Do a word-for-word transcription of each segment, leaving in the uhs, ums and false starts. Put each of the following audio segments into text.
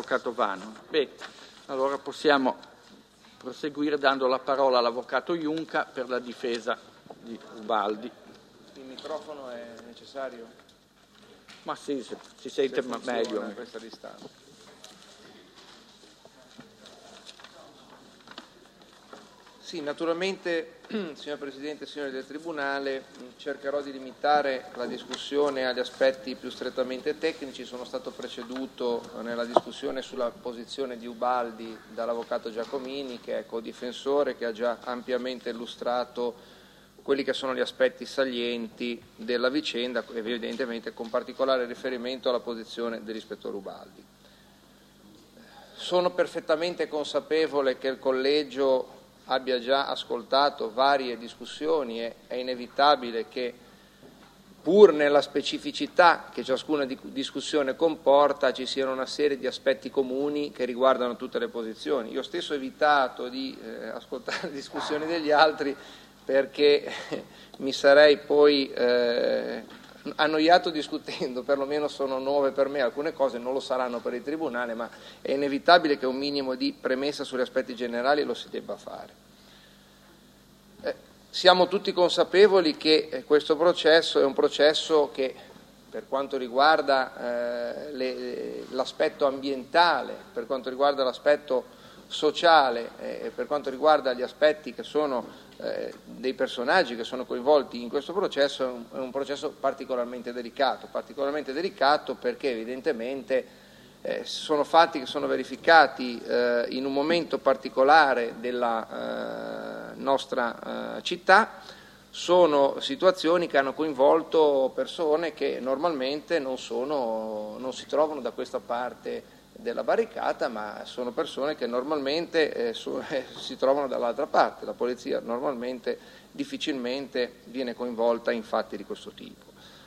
l'Avvocato Vano. Beh, allora possiamo proseguire dando la parola all'Avvocato Iunca per la difesa di Ubaldi. Il microfono è necessario? Ma sì, se, si sente se meglio. A questa distanza. Sì, naturalmente, signor Presidente e signori del Tribunale, cercherò di limitare la discussione agli aspetti più strettamente tecnici. Sono stato preceduto nella discussione sulla posizione di Ubaldi dall'Avvocato Giacomini, che è codifensore, che ha già ampiamente illustrato quelli che sono gli aspetti salienti della vicenda, evidentemente con particolare riferimento alla posizione dell'ispettore Ubaldi. Sono perfettamente consapevole che il Collegio abbia già ascoltato varie discussioni e è inevitabile che, pur nella specificità che ciascuna discussione comporta, ci siano una serie di aspetti comuni che riguardano tutte le posizioni. Io stesso ho evitato di eh, ascoltare le discussioni degli altri perché mi sarei poi eh, annoiato discutendo, perlomeno sono nuove per me, alcune cose non lo saranno per il Tribunale, ma è inevitabile che un minimo di premessa sugli aspetti generali lo si debba fare. Eh, siamo tutti consapevoli che eh, questo processo è un processo che, per quanto riguarda eh, l'aspetto ambientale, per quanto riguarda l'aspetto sociale e eh, per quanto riguarda gli aspetti che sono eh, dei personaggi che sono coinvolti in questo processo, è un, è un processo particolarmente delicato, particolarmente delicato perché evidentemente eh, sono fatti che sono verificati eh, in un momento particolare della eh, nostra eh, città, sono situazioni che hanno coinvolto persone che normalmente non, sono, non si trovano da questa parte della barricata, ma sono persone che normalmente eh, so, eh, si trovano dall'altra parte. La polizia normalmente difficilmente viene coinvolta in fatti di questo tipo.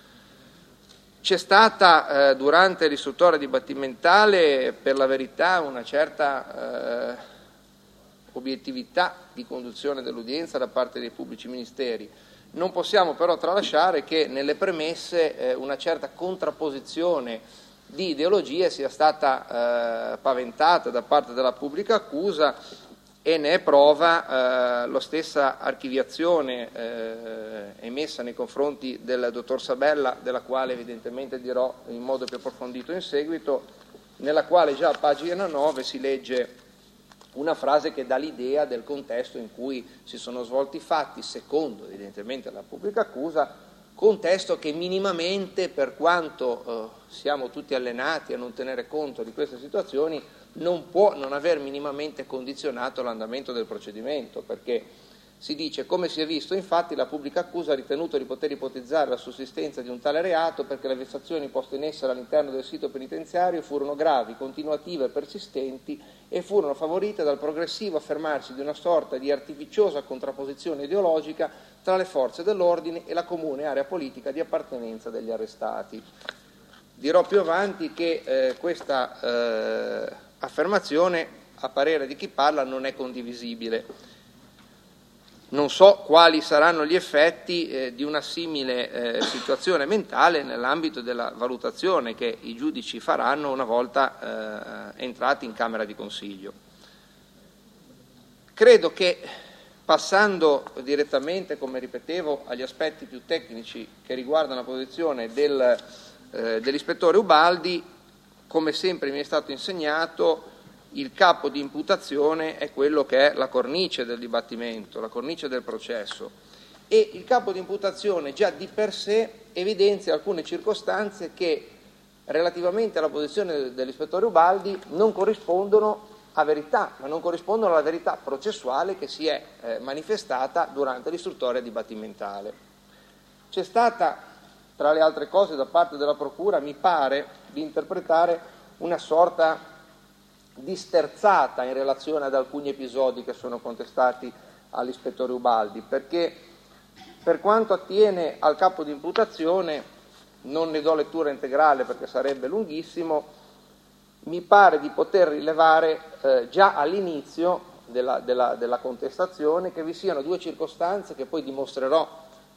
C'è stata eh, durante l'istruttoria dibattimentale, per la verità, una certa eh, obiettività di conduzione dell'udienza da parte dei pubblici ministeri. Non possiamo però tralasciare che nelle premesse eh, una certa contrapposizione di ideologie sia stata eh, paventata da parte della pubblica accusa e ne è prova eh, la stessa archiviazione eh, emessa nei confronti del dottor Sabella, della quale evidentemente dirò in modo più approfondito in seguito, nella quale già a pagina nove si legge una frase che dà l'idea del contesto in cui si sono svolti i fatti, secondo evidentemente la pubblica accusa, contesto che minimamente, per quanto eh, siamo tutti allenati a non tenere conto di queste situazioni, non può non aver minimamente condizionato l'andamento del procedimento, perché si dice: come si è visto, infatti, la pubblica accusa ha ritenuto di poter ipotizzare la sussistenza di un tale reato perché le vessazioni poste in essere all'interno del sito penitenziario furono gravi, continuative e persistenti e furono favorite dal progressivo affermarsi di una sorta di artificiosa contrapposizione ideologica tra le forze dell'ordine e la comune area politica di appartenenza degli arrestati. Dirò più avanti che eh, questa eh, affermazione, a parere di chi parla, non è condivisibile. Non so quali saranno gli effetti eh, di una simile eh, situazione mentale nell'ambito della valutazione che i giudici faranno una volta eh, entrati in Camera di Consiglio. Credo che, passando direttamente, come ripetevo, agli aspetti più tecnici che riguardano la posizione del, eh, dell'ispettore Ubaldi, come sempre mi è stato insegnato, il capo di imputazione è quello che è la cornice del dibattimento, la cornice del processo, e il capo di imputazione già di per sé evidenzia alcune circostanze che relativamente alla posizione dell'ispettore Ubaldi non corrispondono a verità, ma non corrispondono alla verità processuale che si è eh, manifestata durante l'istruttoria dibattimentale. C'è stata, tra le altre cose, da parte della Procura, mi pare di interpretare una sorta di sterzata in relazione ad alcuni episodi che sono contestati all'ispettore Ubaldi, perché per quanto attiene al capo di imputazione, non ne do lettura integrale perché sarebbe lunghissimo, mi pare di poter rilevare eh, già all'inizio della, della, della contestazione che vi siano due circostanze che poi dimostrerò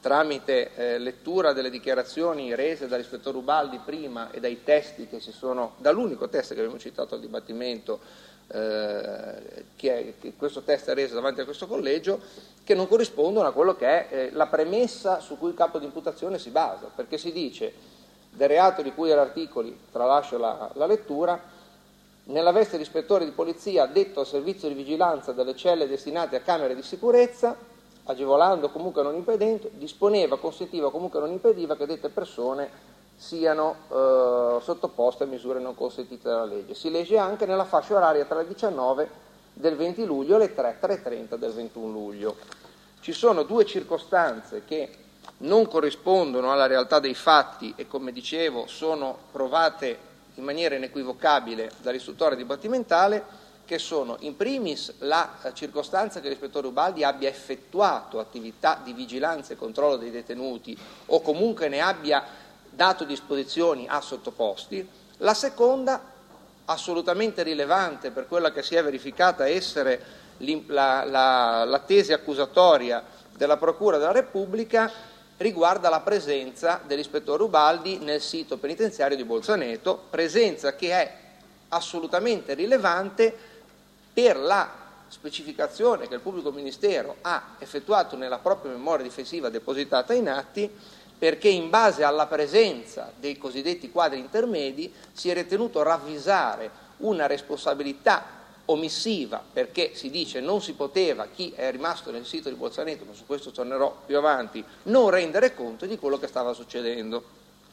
tramite eh, lettura delle dichiarazioni rese dall'ispettore Ubaldi prima e dai testi che si sono, dall'unico test che abbiamo citato al dibattimento, eh, che, è, che questo test è reso davanti a questo collegio, che non corrispondono a quello che è eh, la premessa su cui il capo di imputazione si basa, perché si dice del reato di cui agli articoli, tralascio la, la lettura, nella veste di ispettore di polizia addetto al servizio di vigilanza delle celle destinate a camere di sicurezza, agevolando comunque non impedendo, disponeva, consentiva comunque non impediva che dette persone siano eh, sottoposte a misure non consentite dalla legge. Si legge anche nella fascia oraria tra le diciannove del venti luglio e le tre e trenta del ventuno luglio. Ci sono due circostanze che non corrispondono alla realtà dei fatti e, come dicevo, sono provate in maniera inequivocabile dall'istruttore dibattimentale, che sono in primis la circostanza che l'ispettore Ubaldi abbia effettuato attività di vigilanza e controllo dei detenuti o comunque ne abbia dato disposizioni a sottoposti. La seconda, assolutamente rilevante per quella che si è verificata essere la, la, la tesi accusatoria della Procura della Repubblica, riguarda la presenza dell'ispettore Ubaldi nel sito penitenziario di Bolzaneto, presenza che è assolutamente rilevante per la specificazione che il pubblico ministero ha effettuato nella propria memoria difensiva depositata in atti, perché in base alla presenza dei cosiddetti quadri intermedi si è ritenuto ravvisare una responsabilità omissiva, perché si dice non si poteva, chi è rimasto nel sito di Bolzaneto, ma su questo tornerò più avanti, non rendere conto di quello che stava succedendo.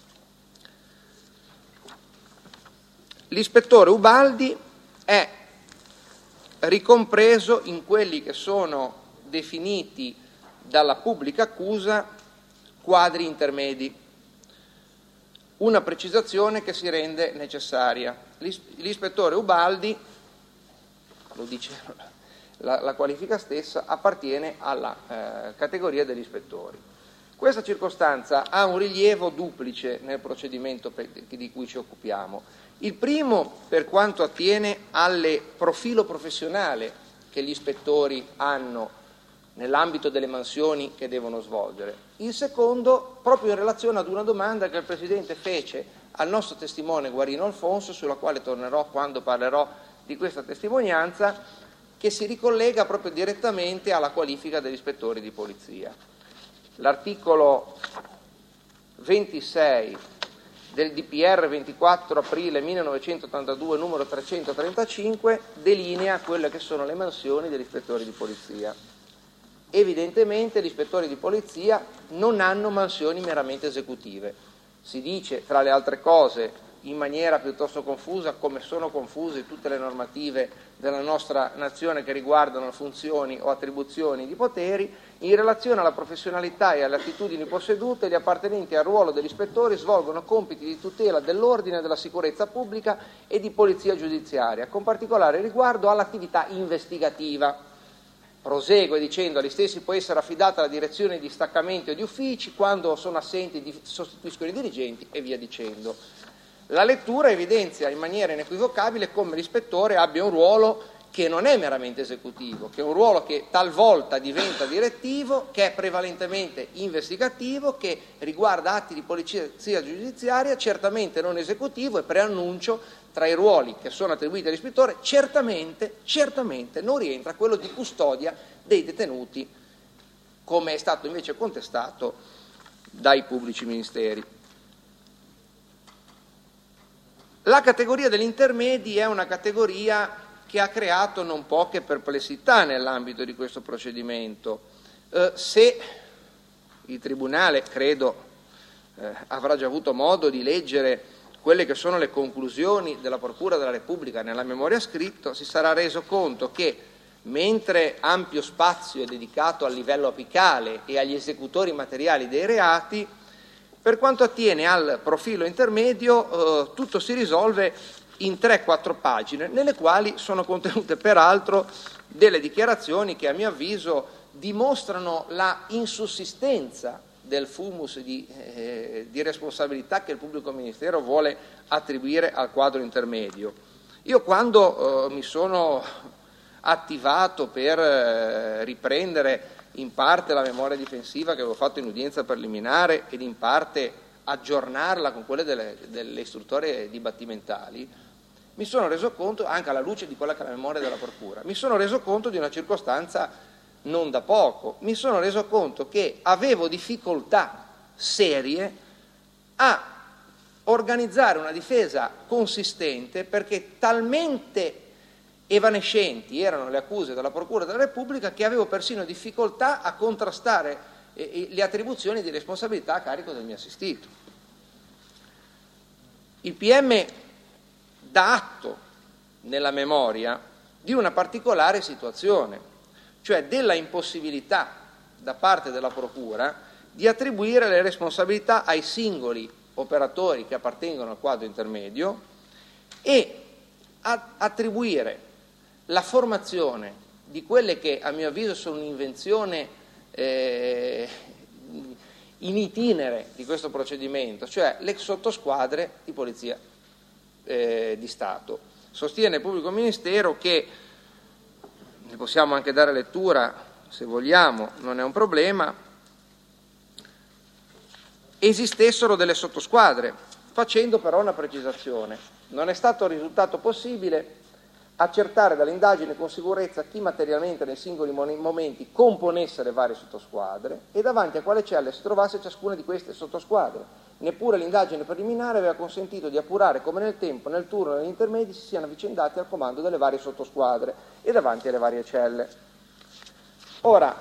L'ispettore Ubaldi è ricompreso in quelli che sono definiti dalla pubblica accusa quadri intermedi. Una precisazione che si rende necessaria. L'ispettore Ubaldi, lo dice la, la qualifica stessa, appartiene alla eh, categoria degli ispettori. Questa circostanza ha un rilievo duplice nel procedimento di cui ci occupiamo. Il primo per quanto attiene al profilo professionale che gli ispettori hanno nell'ambito delle mansioni che devono svolgere. Il secondo proprio in relazione ad una domanda che il Presidente fece al nostro testimone Guarino Alfonso, sulla quale tornerò quando parlerò di questa testimonianza, che si ricollega proprio direttamente alla qualifica degli ispettori di polizia. L'articolo ventisei del D P R ventiquattro aprile millenovecentottantadue numero trecentotrentacinque delinea quelle che sono le mansioni degli ispettori di polizia. Evidentemente gli ispettori di polizia non hanno mansioni meramente esecutive. Si dice, tra le altre cose, in maniera piuttosto confusa, come sono confuse tutte le normative della nostra nazione che riguardano funzioni o attribuzioni di poteri, in relazione alla professionalità e alle attitudini possedute, gli appartenenti al ruolo degli ispettori svolgono compiti di tutela dell'ordine e della sicurezza pubblica e di polizia giudiziaria, con particolare riguardo all'attività investigativa. Prosegue dicendo agli stessi può essere affidata la direzione di distaccamenti o di uffici, quando sono assenti sostituiscono i dirigenti e via dicendo. La lettura evidenzia in maniera inequivocabile come l'ispettore abbia un ruolo che non è meramente esecutivo, che è un ruolo che talvolta diventa direttivo, che è prevalentemente investigativo, che riguarda atti di polizia giudiziaria, certamente non esecutivo, e preannuncio, tra i ruoli che sono attribuiti all'ispettore certamente, certamente non rientra quello di custodia dei detenuti, come è stato invece contestato dai pubblici ministeri. La categoria degli intermedi è una categoria che ha creato non poche perplessità nell'ambito di questo procedimento. Eh, se il Tribunale, credo, eh, avrà già avuto modo di leggere quelle che sono le conclusioni della Procura della Repubblica nella memoria scritto, si sarà reso conto che, mentre ampio spazio è dedicato al livello apicale e agli esecutori materiali dei reati, per quanto attiene al profilo intermedio, eh, tutto si risolve in tre quattro pagine, nelle quali sono contenute peraltro delle dichiarazioni che a mio avviso dimostrano la insussistenza del fumus di, eh, di responsabilità che il pubblico ministero vuole attribuire al quadro intermedio. Io quando eh, mi sono attivato per eh, riprendere in parte la memoria difensiva che avevo fatto in udienza preliminare ed in parte aggiornarla con quelle delle, delle istruttorie dibattimentali, mi sono reso conto, anche alla luce di quella che è la memoria della Procura, mi sono reso conto di una circostanza non da poco, mi sono reso conto che avevo difficoltà serie a organizzare una difesa consistente, perché talmente evanescenti erano le accuse della Procura della Repubblica che avevo persino difficoltà a contrastare eh, le attribuzioni di responsabilità a carico del mio assistito. Il P M dà atto nella memoria di una particolare situazione, cioè della impossibilità da parte della Procura di attribuire le responsabilità ai singoli operatori che appartengono al quadro intermedio e attribuire la formazione di quelle che a mio avviso sono un'invenzione eh, in itinere di questo procedimento, cioè le sottosquadre di polizia eh, di Stato. Sostiene il pubblico ministero che, ne possiamo anche dare lettura se vogliamo, non è un problema, esistessero delle sottosquadre, facendo però una precisazione: non è stato risultato possibile accertare dall'indagine con sicurezza chi materialmente nei singoli momenti componesse le varie sottosquadre e davanti a quale cella si trovasse ciascuna di queste sottosquadre. Neppure l'indagine preliminare aveva consentito di appurare come nel tempo, nel turno e negli intermedi si siano avvicendati al comando delle varie sottosquadre e davanti alle varie celle. Ora,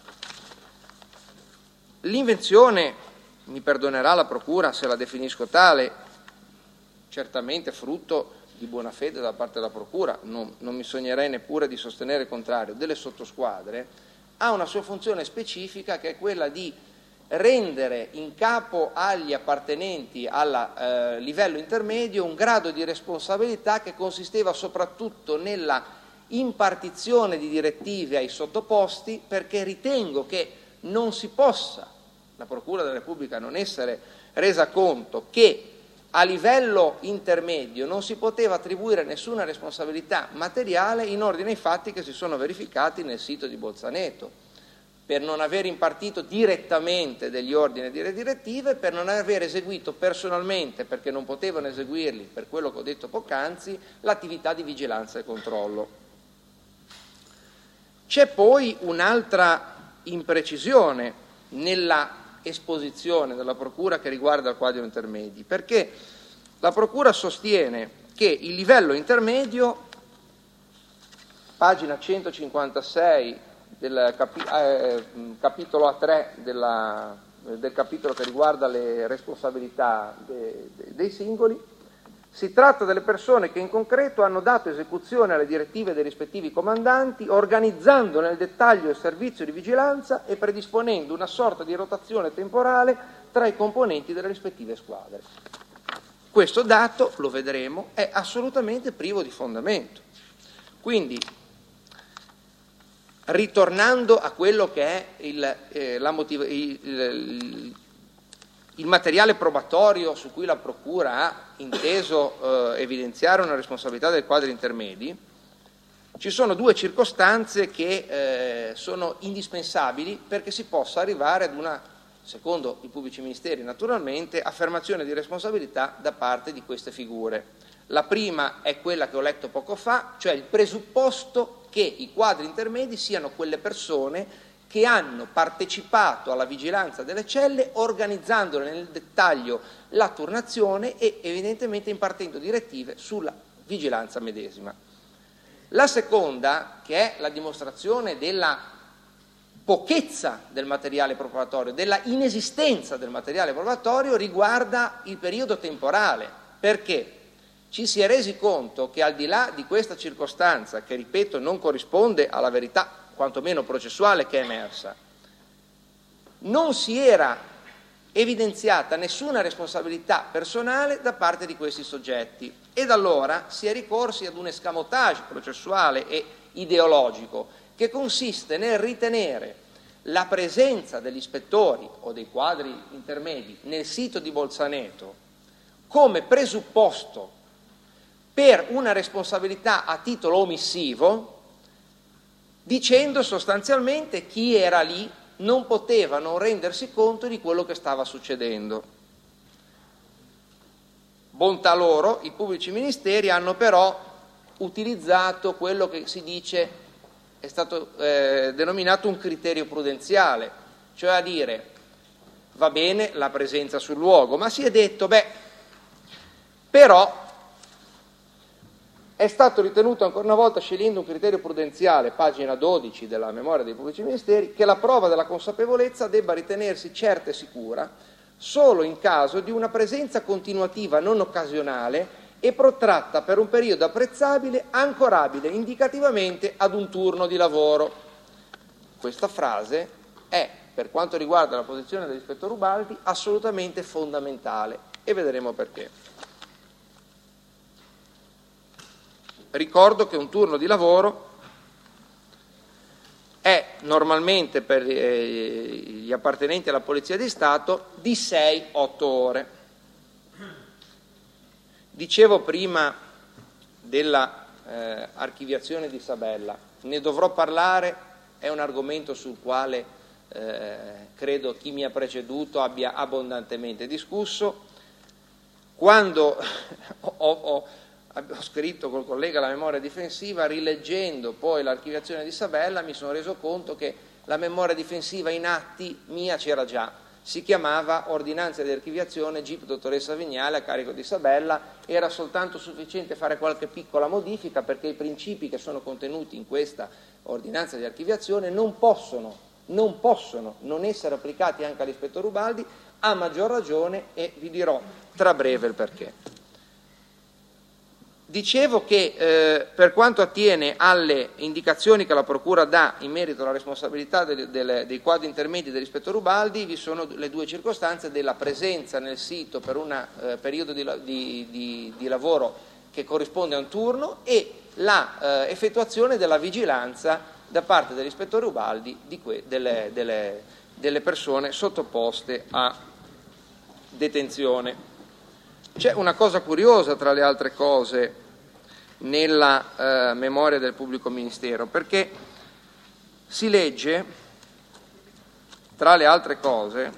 l'invenzione, mi perdonerà la Procura se la definisco tale, certamente frutto di buona fede da parte della Procura, non, non mi sognerei neppure di sostenere il contrario, delle sottosquadre, ha una sua funzione specifica, che è quella di rendere in capo agli appartenenti al eh, livello intermedio un grado di responsabilità che consisteva soprattutto nella impartizione di direttive ai sottoposti, perché ritengo che non si possa, la Procura della Repubblica, non essere resa conto che a livello intermedio non si poteva attribuire nessuna responsabilità materiale in ordine ai fatti che si sono verificati nel sito di Bolzaneto, per non aver impartito direttamente degli ordini e delle direttive, per non aver eseguito personalmente, perché non potevano eseguirli per quello che ho detto poc'anzi, l'attività di vigilanza e controllo. C'è poi un'altra imprecisione nella esposizione della Procura che riguarda il quadro intermedi, perché la Procura sostiene che il livello intermedio, pagina centocinquantasei del capi, eh, capitolo A tre della, del capitolo che riguarda le responsabilità de, de, dei singoli, si tratta delle persone che in concreto hanno dato esecuzione alle direttive dei rispettivi comandanti, organizzando nel dettaglio il servizio di vigilanza e predisponendo una sorta di rotazione temporale tra i componenti delle rispettive squadre. Questo dato, lo vedremo, è assolutamente privo di fondamento. Quindi, ritornando a quello che è il, eh, la motiv- il, il, il materiale probatorio su cui la Procura ha inteso eh, evidenziare una responsabilità dei quadri intermedi, ci sono due circostanze che eh, sono indispensabili perché si possa arrivare ad una, secondo i pubblici ministeri naturalmente, affermazione di responsabilità da parte di queste figure. La prima è quella che ho letto poco fa, cioè il presupposto che i quadri intermedi siano quelle persone che hanno partecipato alla vigilanza delle celle, organizzandone nel dettaglio la turnazione e evidentemente impartendo direttive sulla vigilanza medesima. La seconda, che è la dimostrazione della pochezza del materiale probatorio, della inesistenza del materiale probatorio, riguarda il periodo temporale, perché ci si è resi conto che al di là di questa circostanza, che ripeto non corrisponde alla verità quantomeno processuale che è emersa, non si era evidenziata nessuna responsabilità personale da parte di questi soggetti ed allora si è ricorsi ad un escamotage processuale e ideologico che consiste nel ritenere la presenza degli ispettori o dei quadri intermedi nel sito di Bolzaneto come presupposto per una responsabilità a titolo omissivo dicendo sostanzialmente chi era lì non poteva non rendersi conto di quello che stava succedendo. Bontà loro, i pubblici ministeri hanno però utilizzato quello che si dice è stato eh, denominato un criterio prudenziale, cioè a dire va bene la presenza sul luogo, ma si è detto beh, però è stato ritenuto ancora una volta, scegliendo un criterio prudenziale, pagina dodici della memoria dei pubblici ministeri, che la prova della consapevolezza debba ritenersi certa e sicura solo in caso di una presenza continuativa non occasionale e protratta per un periodo apprezzabile, ancorabile indicativamente ad un turno di lavoro. Questa frase è, per quanto riguarda la posizione dell'ispettore Ubaldi, assolutamente fondamentale e vedremo perché. Ricordo che un turno di lavoro è normalmente per gli appartenenti alla Polizia di Stato di sei otto ore. Dicevo prima della eh, archiviazione di Sabella, ne dovrò parlare, è un argomento sul quale eh, credo chi mi ha preceduto abbia abbondantemente discusso. Quando ho, ho, ho scritto col collega la memoria difensiva, rileggendo poi l'archiviazione di Sabella, mi sono reso conto che la memoria difensiva in atti mia c'era già. Si chiamava ordinanza di archiviazione G I P dottoressa Vignale a carico di Sabella, era soltanto sufficiente fare qualche piccola modifica perché i principi che sono contenuti in questa ordinanza di archiviazione non possono, non possono non essere applicati anche all'ispettore Ubaldi, a maggior ragione, e vi dirò tra breve il perché. Dicevo che eh, per quanto attiene alle indicazioni che la Procura dà in merito alla responsabilità delle, delle, dei quadri intermedi dell'ispettore Ubaldi, vi sono le due circostanze della presenza nel sito per un eh, periodo di, di, di, di lavoro che corrisponde a un turno e la eh, effettuazione della vigilanza da parte dell'ispettore Ubaldi di que, delle, delle, delle persone sottoposte a detenzione. C'è una cosa curiosa tra le altre cose nella eh, memoria del pubblico ministero, perché si legge, tra le altre cose,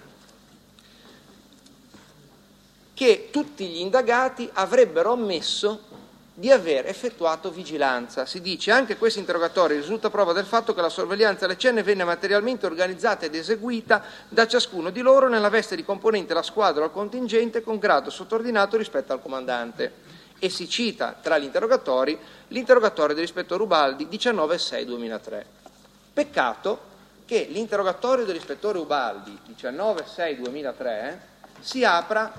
che tutti gli indagati avrebbero ammesso di aver effettuato vigilanza. Si dice anche questo interrogatorio risulta prova del fatto che la sorveglianza alle cene venne materialmente organizzata ed eseguita da ciascuno di loro nella veste di componente della squadra o al contingente con grado sottordinato rispetto al comandante. E si cita tra gli interrogatori l'interrogatorio dell'ispettore Ubaldi diciannove sei duemilatré. Peccato che l'interrogatorio dell'ispettore Ubaldi diciannove sei duemilatré si apra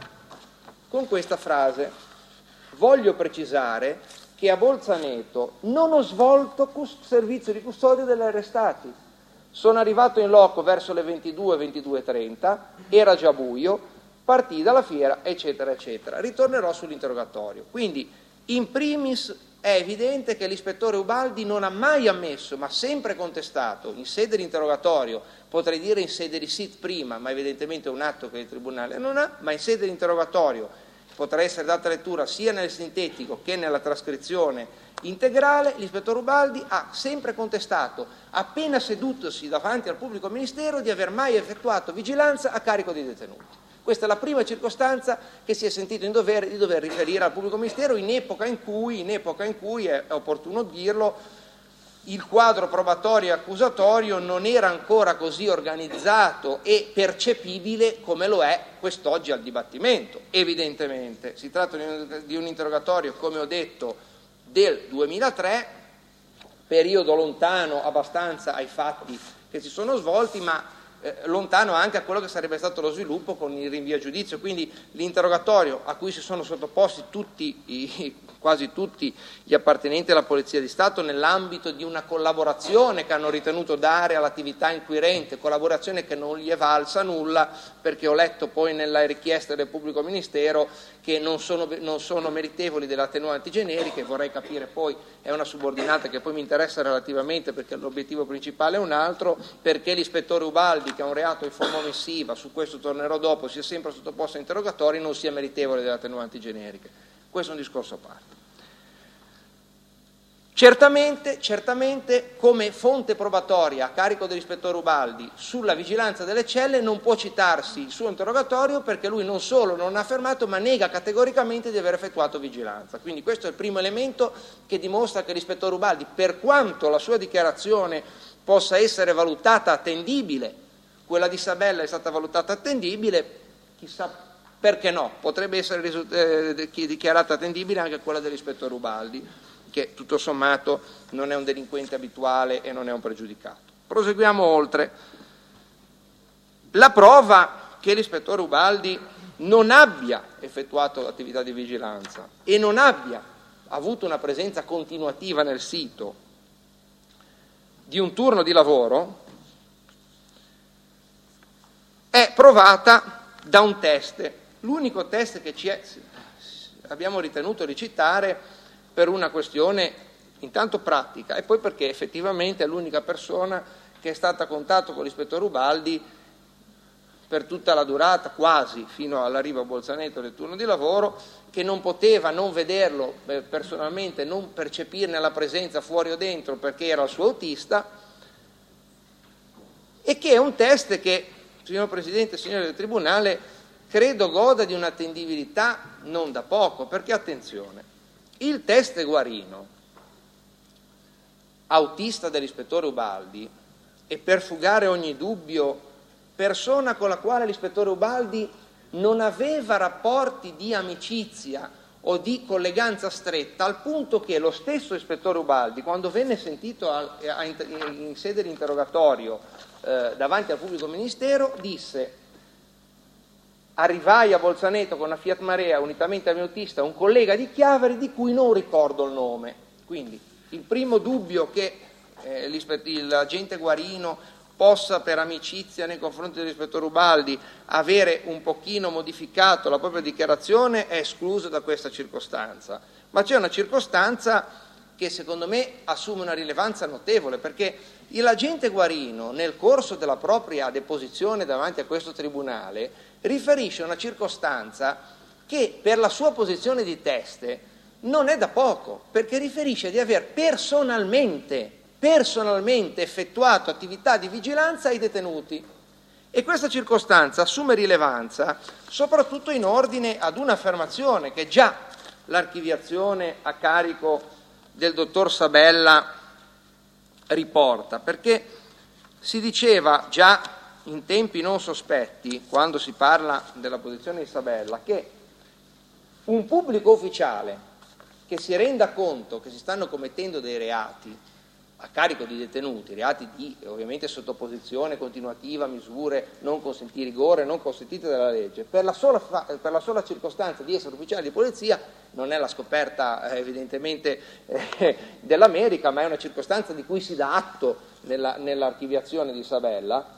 con questa frase: voglio precisare che a Bolzaneto non ho svolto cus- servizio di custodia degli arrestati. Sono arrivato in loco verso le ventidue ventidue e trenta, era già buio, partii dalla fiera, eccetera, eccetera. Ritornerò sull'interrogatorio. Quindi, in primis, è evidente che l'ispettore Ubaldi non ha mai ammesso, ma sempre contestato, in sede di interrogatorio, potrei dire in sede di S I T prima, ma evidentemente è un atto che il Tribunale non ha, ma in sede di interrogatorio potrà essere data lettura sia nel sintetico che nella trascrizione integrale, l'ispettore Ubaldi ha sempre contestato, appena sedutosi davanti al pubblico ministero, di aver mai effettuato vigilanza a carico dei detenuti. Questa è la prima circostanza che si è sentito in dovere di dover riferire al pubblico ministero in epoca in cui, in epoca in cui è opportuno dirlo, il quadro probatorio e accusatorio non era ancora così organizzato e percepibile come lo è quest'oggi al dibattimento. Evidentemente si tratta di un interrogatorio, come ho detto, del duemilatré, periodo lontano abbastanza ai fatti che si sono svolti, ma eh, lontano anche a quello che sarebbe stato lo sviluppo con il rinvio a giudizio. Quindi l'interrogatorio a cui si sono sottoposti tutti i, quasi tutti gli appartenenti alla Polizia di Stato nell'ambito di una collaborazione che hanno ritenuto dare all'attività inquirente, collaborazione che non gli è valsa nulla, perché ho letto poi nella richiesta del pubblico ministero che non sono, non sono meritevoli delle attenuanti generiche. Vorrei capire poi, è una subordinata che poi mi interessa relativamente perché l'obiettivo principale è un altro, perché l'ispettore Ubaldi, che ha un reato in forma omissiva, su questo tornerò dopo, sia sempre sottoposto a interrogatori, non sia meritevole delle attenuanti generiche. Questo è un discorso a parte. Certamente, certamente come fonte probatoria a carico dell'ispettore Ubaldi sulla vigilanza delle celle non può citarsi il suo interrogatorio, perché lui non solo non ha affermato ma nega categoricamente di aver effettuato vigilanza. Quindi questo è il primo elemento che dimostra che l'ispettore Ubaldi, per quanto la sua dichiarazione possa essere valutata attendibile, quella di Sabella è stata valutata attendibile, chissà perché no, potrebbe essere eh, dichiarata attendibile anche quella dell'ispettore Ubaldi, che tutto sommato non è un delinquente abituale e non è un pregiudicato. Proseguiamo oltre. La prova che l'ispettore Ubaldi non abbia effettuato attività di vigilanza e non abbia avuto una presenza continuativa nel sito di un turno di lavoro è provata da un test, l'unico test che ci è, abbiamo ritenuto di citare per una questione intanto pratica e poi perché effettivamente è l'unica persona che è stata a contatto con l'ispettore Ubaldi per tutta la durata, quasi fino all'arrivo a Bolzaneto del turno di lavoro, che non poteva non vederlo eh, personalmente, non percepirne la presenza fuori o dentro perché era il suo autista, e che è un test che, signor Presidente e signori del Tribunale, credo goda di un'attendibilità non da poco, perché attenzione, il test Guarino, autista dell'ispettore Ubaldi, e per fugare ogni dubbio, persona con la quale l'ispettore Ubaldi non aveva rapporti di amicizia o di colleganza stretta, al punto che lo stesso ispettore Ubaldi, quando venne sentito a, a, in sede di interrogatorio eh, davanti al pubblico ministero, disse: arrivai a Bolzaneto con una Fiat Marea unitamente al mio autista, un collega di Chiavari di cui non ricordo il nome. Quindi il primo dubbio che eh, l'agente Guarino possa per amicizia nei confronti dell'ispettore Ubaldi avere un pochino modificato la propria dichiarazione è escluso da questa circostanza. Ma c'è una circostanza che secondo me assume una rilevanza notevole, perché l'agente Guarino nel corso della propria deposizione davanti a questo tribunale riferisce una circostanza che per la sua posizione di teste non è da poco, perché riferisce di aver personalmente, personalmente effettuato attività di vigilanza ai detenuti. E questa circostanza assume rilevanza soprattutto in ordine ad un'affermazione che già l'archiviazione a carico del dottor Sabella riporta, perché si diceva già in tempi non sospetti, quando si parla della posizione di Sabella, che un pubblico ufficiale che si renda conto che si stanno commettendo dei reati a carico di detenuti, reati di ovviamente sottoposizione continuativa a misure non consentite, rigore non consentite dalla legge, per la sola, per la sola circostanza di essere ufficiale di polizia, non è la scoperta eh, evidentemente eh, dell'America, ma è una circostanza di cui si dà atto nella, nell'archiviazione di Sabella,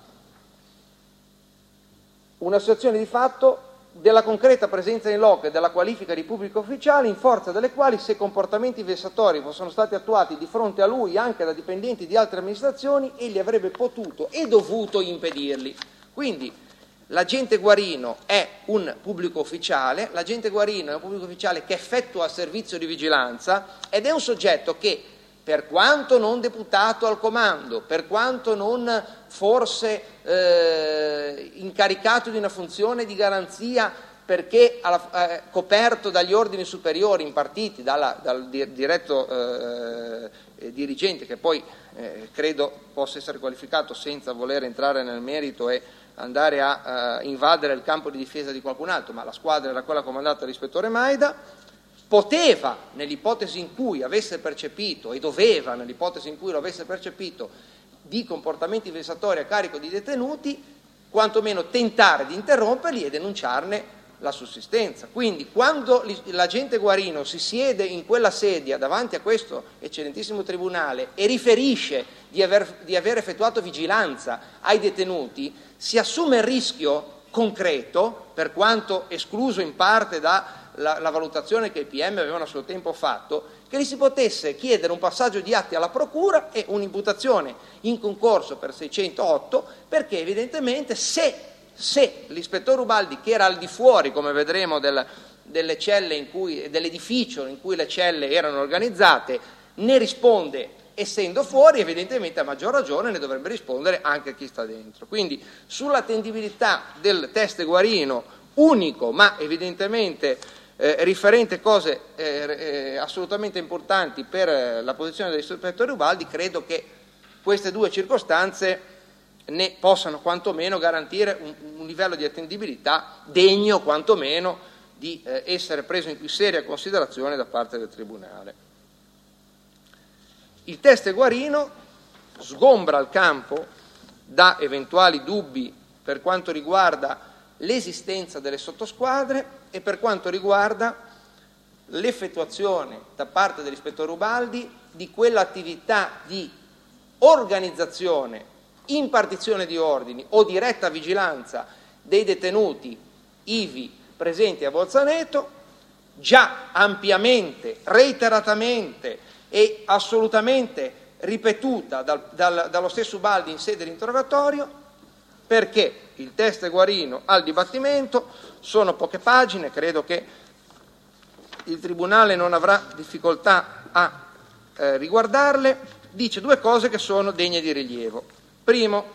un'associazione di fatto della concreta presenza in loco e della qualifica di pubblico ufficiale, in forza delle quali, se comportamenti vessatori fossero stati attuati di fronte a lui anche da dipendenti di altre amministrazioni, egli avrebbe potuto e dovuto impedirli. Quindi l'agente Guarino è un pubblico ufficiale, l'agente Guarino è un pubblico ufficiale che effettua servizio di vigilanza ed è un soggetto che, per quanto non deputato al comando, per quanto non forse eh, incaricato di una funzione di garanzia perché eh, coperto dagli ordini superiori impartiti dalla, dal diretto eh, dirigente, che poi eh, credo possa essere qualificato senza voler entrare nel merito e andare a eh, invadere il campo di difesa di qualcun altro, ma la squadra era quella comandata dall'ispettore Maida, poteva, nell'ipotesi in cui avesse percepito, e doveva, nell'ipotesi in cui lo avesse percepito, di comportamenti vessatori a carico di detenuti, quantomeno tentare di interromperli e denunciarne la sussistenza. Quindi quando l'agente Guarino si siede in quella sedia davanti a questo eccellentissimo tribunale e riferisce di aver, di aver effettuato vigilanza ai detenuti, si assume il rischio concreto, per quanto escluso in parte da La, la valutazione che i P M avevano a suo tempo fatto, che gli si potesse chiedere un passaggio di atti alla procura e un'imputazione in concorso per seicentotto, perché evidentemente se, se l'ispettore Ubaldi, che era al di fuori, come vedremo, del, delle celle in cui, dell'edificio in cui le celle erano organizzate, ne risponde essendo fuori, evidentemente a maggior ragione ne dovrebbe rispondere anche chi sta dentro. Quindi sull'attendibilità del test Guarino, unico ma evidentemente eh, riferente cose eh, eh, assolutamente importanti per la posizione dell'ispettore Ubaldi, credo che queste due circostanze ne possano quantomeno garantire un, un livello di attendibilità degno quantomeno di eh, essere preso in più seria considerazione da parte del Tribunale. Il test Guarino sgombra il campo da eventuali dubbi per quanto riguarda l'esistenza delle sottosquadre e per quanto riguarda l'effettuazione da parte dell'ispettore Ubaldi di quell'attività di organizzazione, impartizione di ordini o diretta vigilanza dei detenuti ivi presenti a Bolzaneto, già ampiamente, reiteratamente e assolutamente ripetuta dal, dal, dallo stesso Ubaldi in sede di interrogatorio, perché il test Guarino al dibattimento sono poche pagine, credo che il Tribunale non avrà difficoltà a eh, riguardarle, dice due cose che sono degne di rilievo. Primo,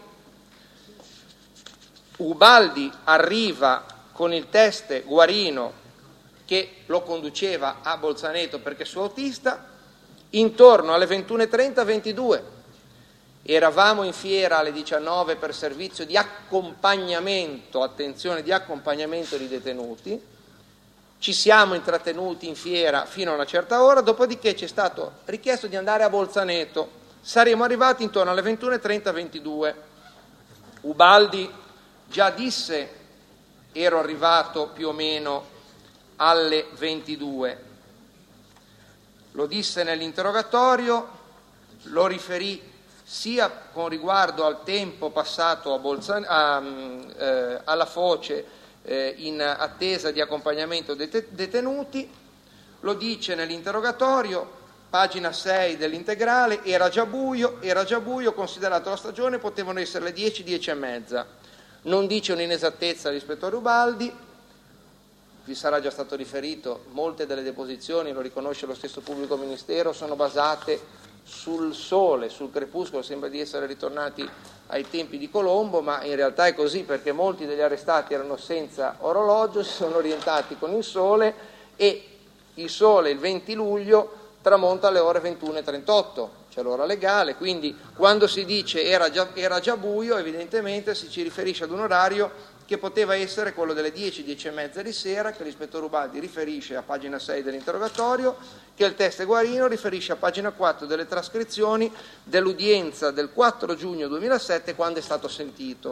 Ubaldi arriva con il test Guarino che lo conduceva a Bolzaneto perché suo autista intorno alle ventuno e trenta ventidue. Eravamo in fiera alle diciannove per servizio di accompagnamento, attenzione, di accompagnamento di detenuti. Ci siamo intrattenuti in fiera fino a una certa ora, dopodiché ci è stato richiesto di andare a Bolzaneto. Saremo arrivati intorno alle ventuno e trenta ventidue. Ubaldi già disse: ero arrivato più o meno alle ventidue. Lo disse nell'interrogatorio, lo riferì sia con riguardo al tempo passato a Bolzan- a, eh, alla Foce eh, in attesa di accompagnamento dei detenuti, lo dice nell'interrogatorio, pagina sei dell'integrale, era già buio, era già buio, considerato la stagione potevano essere le dieci, dieci e mezza. Non dice un'inesattezza l'ispettore Ubaldi, vi sarà già stato riferito, molte delle deposizioni, lo riconosce lo stesso pubblico ministero, sono basate sul sole, sul crepuscolo, sembra di essere ritornati ai tempi di Colombo, ma in realtà è così perché molti degli arrestati erano senza orologio, si sono orientati con il sole e il sole il venti luglio tramonta alle ore ventuno e trentotto, c'è l'ora legale, quindi quando si dice era già, era già buio evidentemente si ci riferisce ad un orario che poteva essere quello delle dieci, dieci e mezza di sera, che l'ispettore Ubaldi riferisce a pagina sei dell'interrogatorio, che il test Guarino riferisce a pagina quattro delle trascrizioni dell'udienza del quattro giugno duemilasette, quando è stato sentito.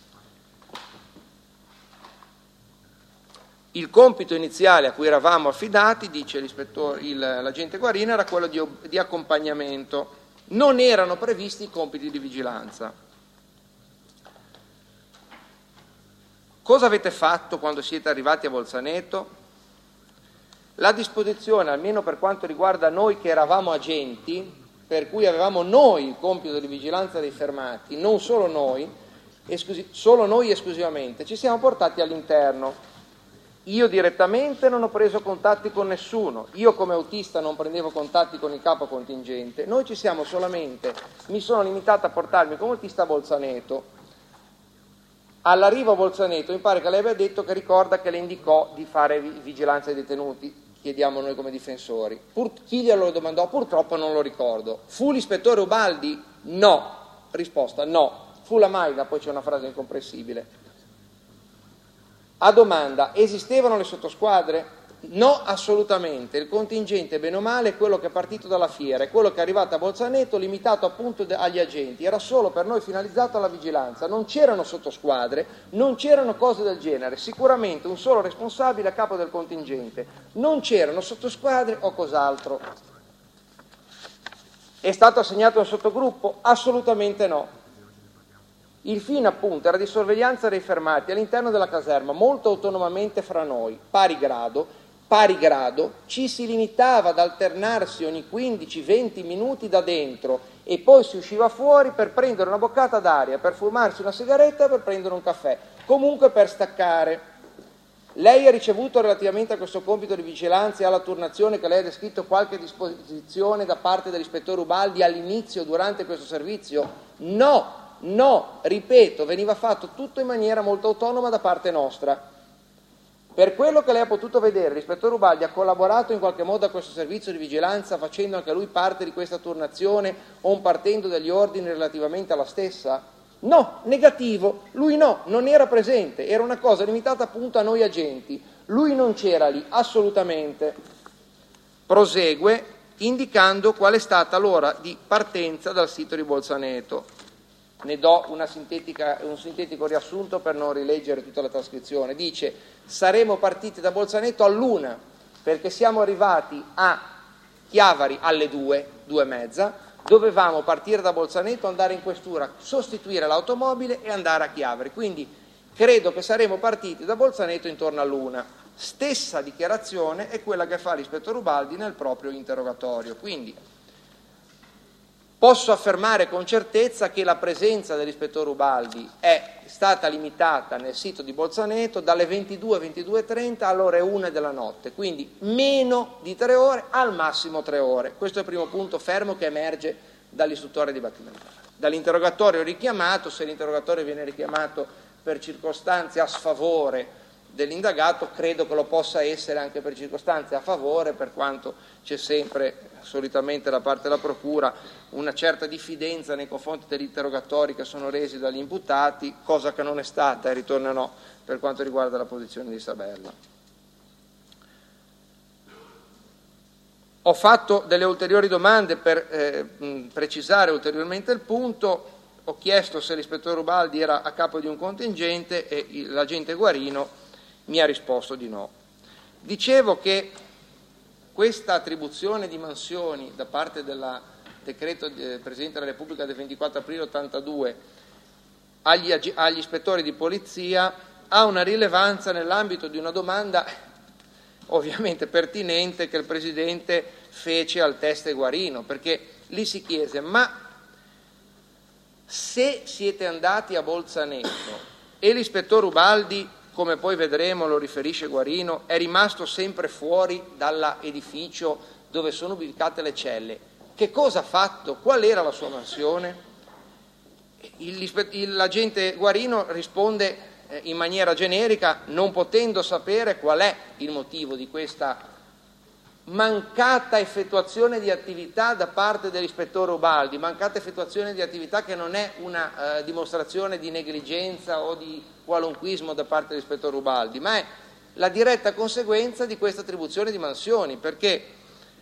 Il compito iniziale a cui eravamo affidati, dice l'ispettore, il, l'agente Guarino, era quello di, di accompagnamento. Non erano previsti i compiti di vigilanza. Cosa avete fatto quando siete arrivati a Bolzaneto? La disposizione, almeno per quanto riguarda noi che eravamo agenti, per cui avevamo noi il compito di vigilanza dei fermati, non solo noi, esclusi- solo noi esclusivamente, ci siamo portati all'interno. Io direttamente non ho preso contatti con nessuno, io come autista non prendevo contatti con il capo contingente, noi ci siamo solamente, mi sono limitato a portarmi come autista a Bolzaneto. All'arrivo a Bolzaneto mi pare che lei abbia detto che ricorda che le indicò di fare vigilanza ai detenuti, chiediamo noi come difensori. Pur, chi glielo domandò? Purtroppo non lo ricordo. Fu l'ispettore Ubaldi? No. Risposta no. Fu la Maida, poi c'è una frase incomprensibile. A domanda, esistevano le sottosquadre? No, assolutamente. Il contingente, bene o male, è quello che è partito dalla fiera, è quello che è arrivato a Bolzaneto, limitato appunto agli agenti. Era solo per noi finalizzato alla vigilanza. Non c'erano sottosquadre, non c'erano cose del genere. Sicuramente un solo responsabile a capo del contingente. Non c'erano sottosquadre o cos'altro. È stato assegnato un sottogruppo? Assolutamente no. Il fine appunto era di sorveglianza dei fermati all'interno della caserma, molto autonomamente fra noi, pari grado, pari grado, ci si limitava ad alternarsi ogni quindici venti minuti da dentro e poi si usciva fuori per prendere una boccata d'aria, per fumarsi una sigaretta, per prendere un caffè, comunque per staccare. Lei ha ricevuto relativamente a questo compito di vigilanza e alla turnazione che lei ha descritto qualche disposizione da parte dell'ispettore Ubaldi all'inizio, durante questo servizio? No, no, ripeto, veniva fatto tutto in maniera molto autonoma da parte nostra. Per quello che lei ha potuto vedere, l'ispettore Ubaldi ha collaborato in qualche modo a questo servizio di vigilanza, facendo anche lui parte di questa turnazione o partendo dagli ordini relativamente alla stessa? No, negativo, lui no, non era presente, era una cosa limitata appunto a noi agenti, lui non c'era lì, assolutamente. Prosegue indicando qual è stata l'ora di partenza dal sito di Bolzaneto. Ne do una sintetica, un sintetico riassunto per non rileggere tutta la trascrizione. Dice: saremo partiti da Bolzaneto all'una, perché siamo arrivati a Chiavari alle due, due e mezza, dovevamo partire da Bolzaneto, andare in questura, sostituire l'automobile e andare a Chiavari. Quindi credo che saremo partiti da Bolzaneto intorno all'una. Stessa dichiarazione è quella che fa l'ispettore Ubaldi nel proprio interrogatorio. Quindi posso affermare con certezza che la presenza dell'ispettore Ubaldi è stata limitata nel sito di Bolzaneto dalle ventidue, ventidue e trenta all'ore una della notte, quindi meno di tre ore, al massimo tre ore. Questo è il primo punto fermo che emerge dall'istruttore dibattimentale. Dall'interrogatorio richiamato, se l'interrogatorio viene richiamato per circostanze a sfavore dell'indagato, credo che lo possa essere anche per circostanze a favore, per quanto c'è sempre, solitamente da parte della Procura, una certa diffidenza nei confronti degli interrogatori che sono resi dagli imputati, cosa che non è stata, e ritornerò per quanto riguarda la posizione di Sabella. Ho fatto delle ulteriori domande per eh, precisare ulteriormente il punto. Ho chiesto se l'ispettore Ubaldi era a capo di un contingente e l'agente Guarino mi ha risposto di no. Dicevo che questa attribuzione di mansioni da parte del decreto del Presidente della Repubblica del ventiquattro aprile ottantadue agli, agli ispettori di polizia ha una rilevanza nell'ambito di una domanda ovviamente pertinente che il Presidente fece al teste Guarino, perché lì si chiese: ma se siete andati a Bolzaneto e l'ispettore Ubaldi, come poi vedremo, lo riferisce Guarino, è rimasto sempre fuori dall'edificio dove sono ubicate le celle, che cosa ha fatto? Qual era la sua mansione? L'agente Guarino risponde in maniera generica, non potendo sapere qual è il motivo di questa mancata effettuazione di attività da parte dell'ispettore Ubaldi, mancata effettuazione di attività che non è una eh, dimostrazione di negligenza o di qualunquismo da parte dell'ispettore Ubaldi, ma è la diretta conseguenza di questa attribuzione di mansioni, perché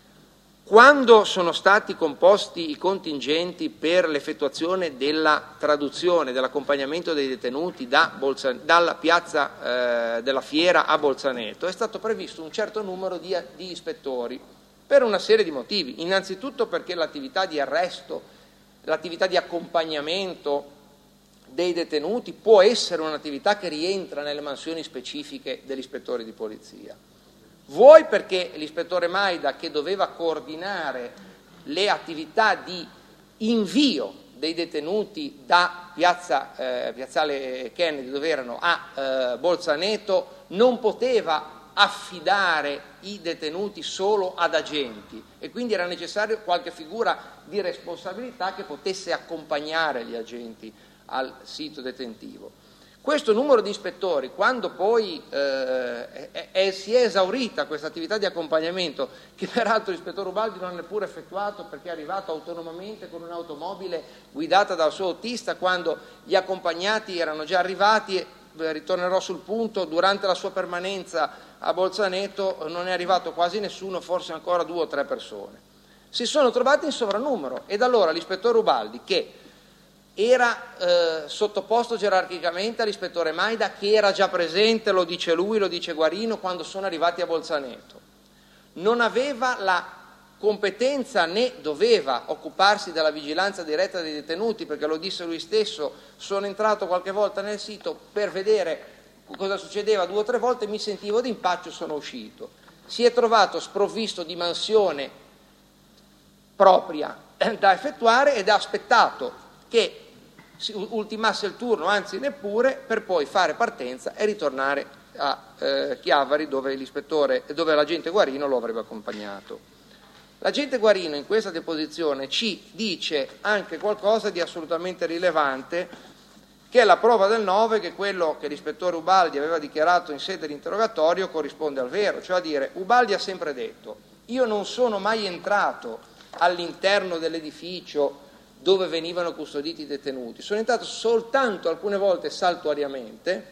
quando sono stati composti i contingenti per l'effettuazione della traduzione, dell'accompagnamento dei detenuti da Bolza, dalla piazza eh, della Fiera a Bolzaneto, è stato previsto un certo numero di, di ispettori per una serie di motivi. Innanzitutto perché l'attività di arresto, l'attività di accompagnamento dei detenuti può essere un'attività che rientra nelle mansioni specifiche degli ispettori di polizia. Vuoi perché l'ispettore Maida, che doveva coordinare le attività di invio dei detenuti da piazza, eh, piazzale Kennedy, dove erano, a eh, Bolzaneto, non poteva affidare i detenuti solo ad agenti e quindi era necessario qualche figura di responsabilità che potesse accompagnare gli agenti al sito detentivo. Questo numero di ispettori, quando poi eh, è, è, si è esaurita questa attività di accompagnamento, che peraltro l'ispettore Ubaldi non ha neppure effettuato perché è arrivato autonomamente con un'automobile guidata dal suo autista, quando gli accompagnati erano già arrivati, e ritornerò sul punto, durante la sua permanenza a Bolzaneto non è arrivato quasi nessuno, forse ancora due o tre persone. Si sono trovati in sovrannumero ed allora l'ispettore Ubaldi, che era eh, sottoposto gerarchicamente all'ispettore Maida, che era già presente, lo dice lui, lo dice Guarino, quando sono arrivati a Bolzaneto, non aveva la competenza né doveva occuparsi della vigilanza diretta dei detenuti, perché lo disse lui stesso: sono entrato qualche volta nel sito per vedere cosa succedeva due o tre volte, mi sentivo d'impaccio, sono uscito. Si è trovato sprovvisto di mansione propria da effettuare ed ha aspettato che si ultimasse il turno, anzi neppure, per poi fare partenza e ritornare a eh, Chiavari, dove l'ispettore, dove l'agente Guarino lo avrebbe accompagnato. L'agente Guarino in questa deposizione ci dice anche qualcosa di assolutamente rilevante, che è la prova del nove, che quello che l'ispettore Ubaldi aveva dichiarato in sede di interrogatorio corrisponde al vero, cioè a dire, Ubaldi ha sempre detto, io non sono mai entrato all'interno dell'edificio dove venivano custoditi i detenuti, sono entrato soltanto alcune volte saltuariamente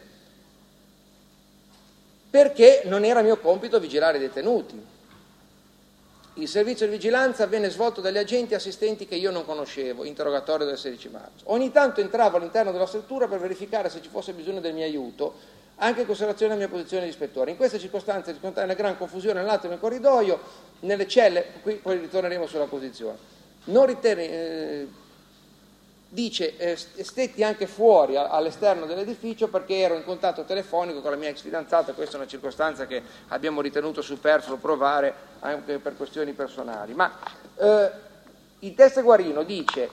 perché non era mio compito vigilare i detenuti. Il servizio di vigilanza venne svolto dagli agenti assistenti che io non conoscevo, interrogatorio del sedici marzo. Ogni tanto entravo all'interno della struttura per verificare se ci fosse bisogno del mio aiuto, anche in considerazione della mia posizione di ispettore. In queste circostanze riscontrare una gran confusione nell'altro nel corridoio, nelle celle, qui poi ritorneremo sulla posizione. Non ritenne, eh, dice, eh, stetti anche fuori a, all'esterno dell'edificio perché ero in contatto telefonico con la mia ex fidanzata, questa è una circostanza che abbiamo ritenuto superfluo provare anche per questioni personali. Ma eh, il test Guarino dice,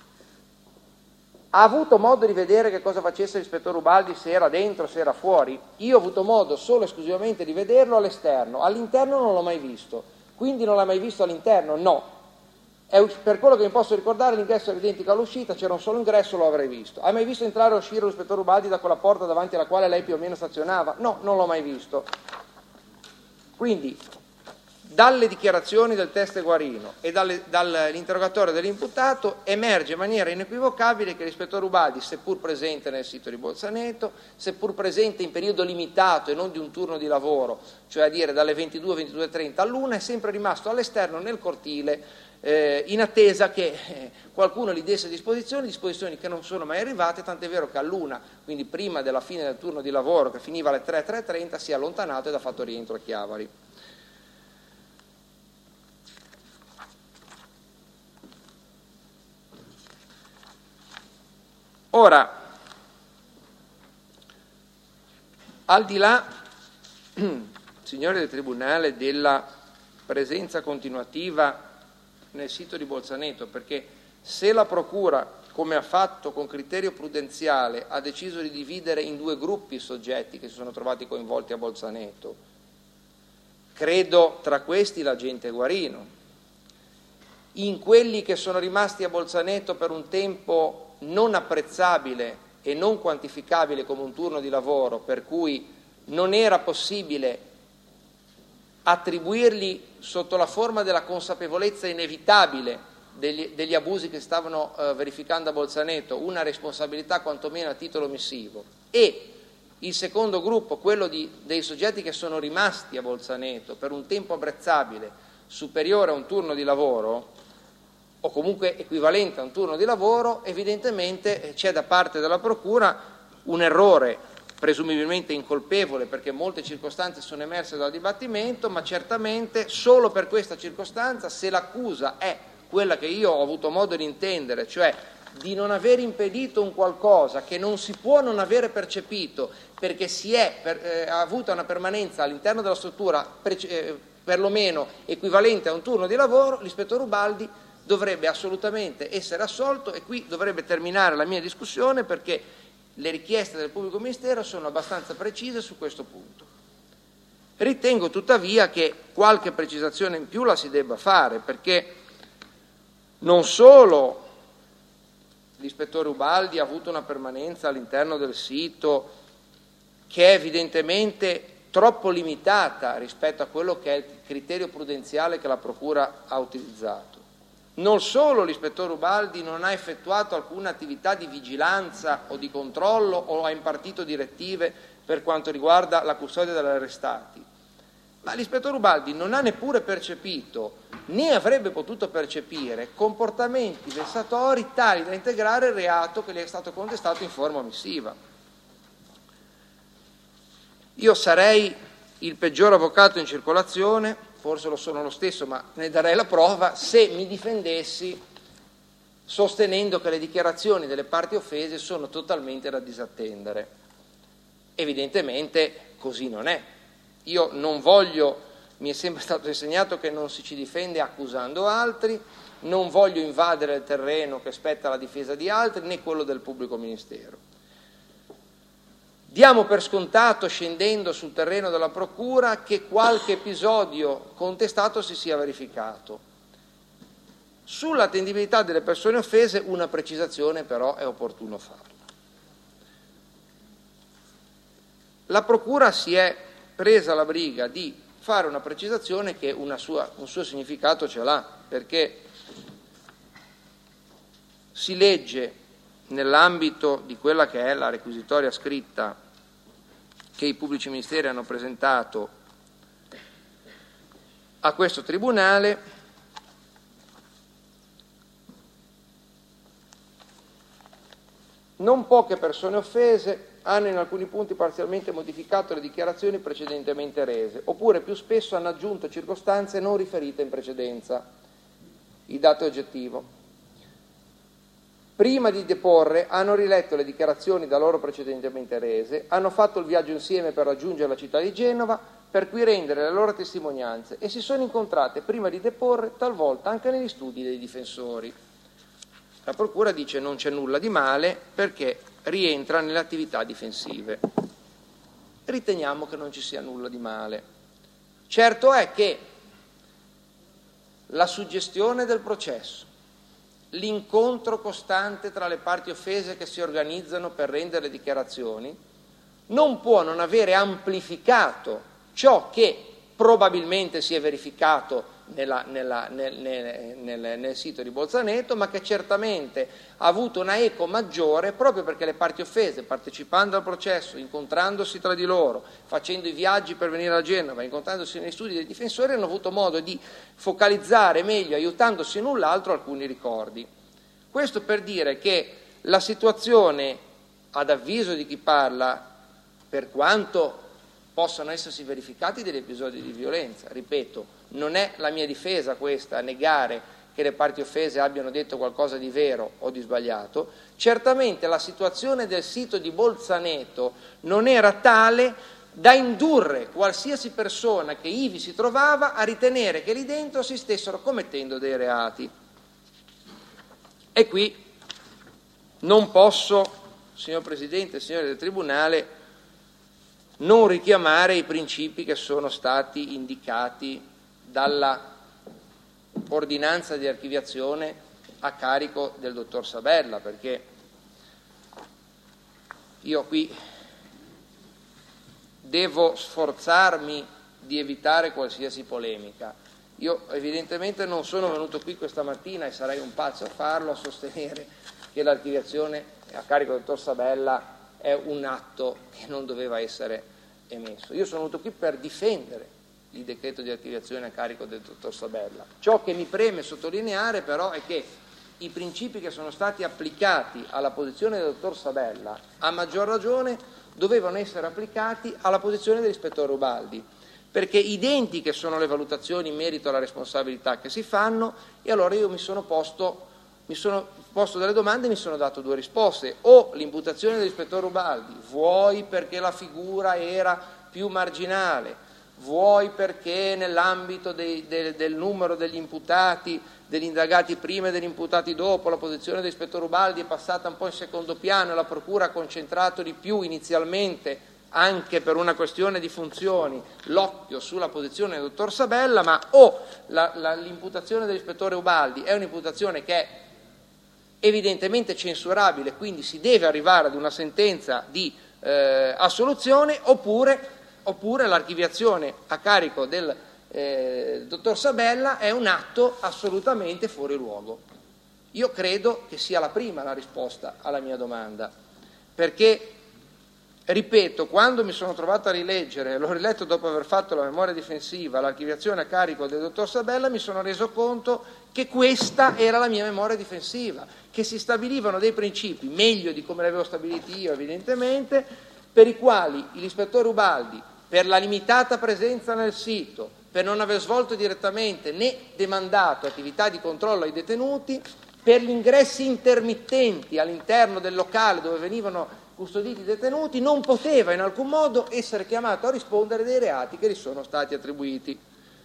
ha avuto modo di vedere che cosa facesse l'ispettore Ubaldi, se era dentro, se era fuori? Io ho avuto modo solo e esclusivamente di vederlo all'esterno, all'interno non l'ho mai visto. Quindi non l'ha mai visto all'interno? No. È, per quello che mi posso ricordare, l'ingresso era identico all'uscita, c'era un solo ingresso, lo avrei visto. Ha mai visto entrare o uscire l'ispettore Ubaldi da quella porta davanti alla quale lei più o meno stazionava? No, non l'ho mai visto. Quindi, dalle dichiarazioni del test Guarino e dalle, dall'interrogatorio dell'imputato emerge in maniera inequivocabile che l'ispettore Ubaldi, seppur presente nel sito di Bolzaneto, seppur presente in periodo limitato e non di un turno di lavoro, cioè a dire dalle ventidue alle ventidue e trenta all'una, è sempre rimasto all'esterno nel cortile eh, in attesa che eh, qualcuno gli desse disposizioni, disposizioni che non sono mai arrivate, tant'è vero che all'una, quindi prima della fine del turno di lavoro che finiva alle tre, tre e trenta, si è allontanato ed ha fatto rientro a Chiavari. Ora, al di là, signori del Tribunale, della presenza continuativa nel sito di Bolzaneto, perché se la Procura, come ha fatto con criterio prudenziale, ha deciso di dividere in due gruppi i soggetti che si sono trovati coinvolti a Bolzaneto, credo tra questi l'agente Guarino, in quelli che sono rimasti a Bolzaneto per un tempo non apprezzabile e non quantificabile come un turno di lavoro, per cui non era possibile attribuirgli sotto la forma della consapevolezza inevitabile degli, degli abusi che stavano eh, verificando a Bolzaneto una responsabilità quantomeno a titolo omissivo, e il secondo gruppo, quello di, dei soggetti che sono rimasti a Bolzaneto per un tempo apprezzabile superiore a un turno di lavoro o comunque equivalente a un turno di lavoro, evidentemente c'è da parte della Procura un errore, presumibilmente incolpevole perché molte circostanze sono emerse dal dibattimento, ma certamente solo per questa circostanza, se l'accusa è quella che io ho avuto modo di intendere, cioè di non aver impedito un qualcosa che non si può non avere percepito perché si è per, eh, avuta una permanenza all'interno della struttura prece- eh, perlomeno equivalente a un turno di lavoro, l'ispettore Ubaldi dovrebbe assolutamente essere assolto, e qui dovrebbe terminare la mia discussione perché le richieste del pubblico ministero sono abbastanza precise su questo punto. Ritengo tuttavia che qualche precisazione in più la si debba fare, perché non solo l'ispettore Ubaldi ha avuto una permanenza all'interno del sito che è evidentemente troppo limitata rispetto a quello che è il criterio prudenziale che la Procura ha utilizzato. Non solo l'ispettore Ubaldi non ha effettuato alcuna attività di vigilanza o di controllo o ha impartito direttive per quanto riguarda la custodia degli arrestati, ma l'ispettore Ubaldi non ha neppure percepito, né avrebbe potuto percepire, comportamenti vessatori tali da integrare il reato che le è stato contestato in forma omissiva. Io sarei il peggior avvocato in circolazione, forse lo sono lo stesso, ma ne darei la prova, se mi difendessi sostenendo che le dichiarazioni delle parti offese sono totalmente da disattendere. Evidentemente così non è. Io non voglio, mi è sempre stato insegnato che non si ci difende accusando altri, non voglio invadere il terreno che spetta alla difesa di altri, né quello del pubblico ministero. Diamo per scontato, scendendo sul terreno della procura, che qualche episodio contestato si sia verificato. Sull'attendibilità delle persone offese una precisazione però è opportuno farla. La procura si è presa la briga di fare una precisazione che una sua, un suo significato ce l'ha, perché si legge nell'ambito di quella che è la requisitoria scritta che i pubblici ministeri hanno presentato a questo Tribunale, non poche persone offese hanno in alcuni punti parzialmente modificato le dichiarazioni precedentemente rese, oppure più spesso hanno aggiunto circostanze non riferite in precedenza. Il dato è oggettivo. Prima di deporre hanno riletto le dichiarazioni da loro precedentemente rese, hanno fatto il viaggio insieme per raggiungere la città di Genova, per cui rendere le loro testimonianze, e si sono incontrate prima di deporre talvolta anche negli studi dei difensori. La procura dice non c'è nulla di male perché rientra nelle attività difensive. Riteniamo che non ci sia nulla di male. Certo è che la suggestione del processo, l'incontro costante tra le parti offese che si organizzano per rendere dichiarazioni, non può non avere amplificato ciò che probabilmente si è verificato nella, nella, nel, nel, nel, nel sito di Bolzaneto, ma che certamente ha avuto una eco maggiore proprio perché le parti offese, partecipando al processo, incontrandosi tra di loro, facendo i viaggi per venire a Genova, incontrandosi negli studi dei difensori, hanno avuto modo di focalizzare meglio, aiutandosi l'un l'altro, alcuni ricordi. Questo per dire che la situazione, ad avviso di chi parla, per quanto possano essersi verificati degli episodi di violenza, ripeto, non è la mia difesa questa a negare che le parti offese abbiano detto qualcosa di vero o di sbagliato, certamente la situazione del sito di Bolzaneto non era tale da indurre qualsiasi persona che ivi si trovava a ritenere che lì dentro si stessero commettendo dei reati. E qui non posso, signor Presidente e signori del Tribunale, non richiamare i principi che sono stati indicati dalla ordinanza di archiviazione a carico del dottor Sabella, perché io qui devo sforzarmi di evitare qualsiasi polemica. Io evidentemente non sono venuto qui questa mattina, e sarei un pazzo a farlo, a sostenere che l'archiviazione a carico del dottor Sabella è un atto che non doveva essere emesso. Io sono venuto qui per difendere il decreto di archiviazione a carico del dottor Sabella. Ciò che mi preme sottolineare però è che i principi che sono stati applicati alla posizione del dottor Sabella, a maggior ragione, dovevano essere applicati alla posizione dell'ispettore Ubaldi, perché identiche sono le valutazioni in merito alla responsabilità che si fanno, e allora io mi sono posto, mi sono posto delle domande e mi sono dato due risposte: o l'imputazione dell'ispettore Ubaldi, vuoi perché la figura era più marginale, vuoi perché nell'ambito dei, del, del numero degli imputati, degli indagati prima e degli imputati dopo, la posizione dell'ispettore Ubaldi è passata un po' in secondo piano e la procura ha concentrato di più inizialmente, anche per una questione di funzioni, l'occhio sulla posizione del dottor Sabella, ma o la, la, l'imputazione dell'ispettore Ubaldi è un'imputazione che è evidentemente censurabile, quindi si deve arrivare ad una sentenza di eh, assoluzione, oppure, oppure l'archiviazione a carico del eh, dottor Sabella è un atto assolutamente fuori luogo. Io credo che sia la prima la risposta alla mia domanda, perché ripeto, quando mi sono trovato a rileggere, l'ho riletto dopo aver fatto la memoria difensiva, l'archiviazione a carico del dottor Sabella, mi sono reso conto che questa era la mia memoria difensiva, che si stabilivano dei principi, meglio di come li avevo stabiliti io evidentemente, per i quali l'ispettore Ubaldi, per la limitata presenza nel sito, per non aver svolto direttamente né demandato attività di controllo ai detenuti, per gli ingressi intermittenti all'interno del locale dove venivano custoditi i detenuti, non poteva in alcun modo essere chiamato a rispondere dei reati che gli sono stati attribuiti.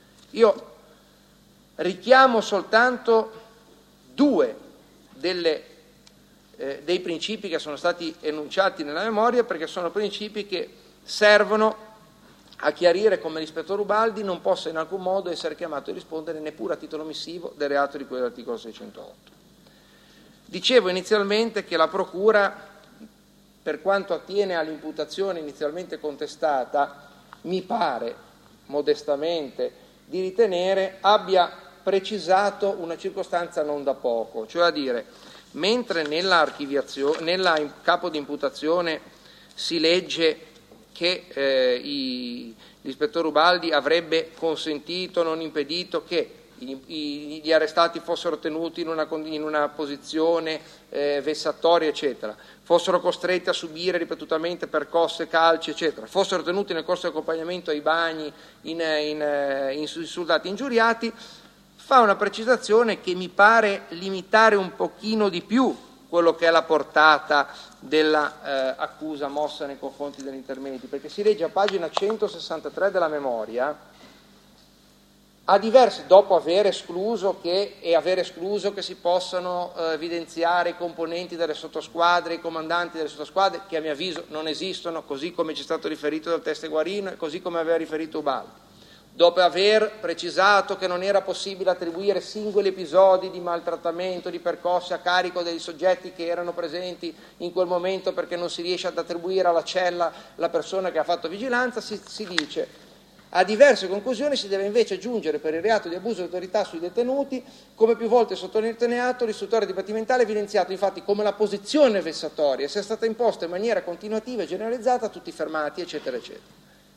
Io richiamo soltanto due delle eh, dei principi che sono stati enunciati nella memoria, perché sono principi che servono a chiarire come l'ispettore Ubaldi non possa in alcun modo essere chiamato a rispondere neppure a titolo omissivo del reato di cui all'articolo seicentotto. Dicevo inizialmente che la Procura, per quanto attiene all'imputazione inizialmente contestata, mi pare modestamente di ritenere abbia precisato una circostanza non da poco, cioè a dire, mentre nella archiviazione, nella capo di imputazione si legge che eh, i, l'ispettore Ubaldi avrebbe consentito, non impedito che i, i, gli arrestati fossero tenuti in una, in una posizione eh, vessatoria, eccetera, fossero costretti a subire ripetutamente percosse, calci, eccetera, fossero tenuti nel corso di accompagnamento ai bagni in, in, in insultati, ingiuriati, fa una precisazione che mi pare limitare un pochino di più quello che è la portata dell'accusa eh, mossa nei confronti degli intermedi, perché si legge a pagina centosessantatré della memoria, a diversi, dopo aver escluso che, e aver escluso che si possano eh, evidenziare i componenti delle sottosquadre, i comandanti delle sottosquadre, che a mio avviso non esistono, così come ci è stato riferito dal Teste Guarino e così come aveva riferito Ubaldi. Dopo aver precisato che non era possibile attribuire singoli episodi di maltrattamento, di percosse a carico dei soggetti che erano presenti in quel momento perché non si riesce ad attribuire alla cella la persona che ha fatto vigilanza, si, si dice a diverse conclusioni si deve invece giungere per il reato di abuso di autorità sui detenuti, come più volte sottolineato, l'istruttore dibattimentale ha evidenziato infatti come la posizione vessatoria sia stata imposta in maniera continuativa e generalizzata a tutti i fermati, eccetera, eccetera.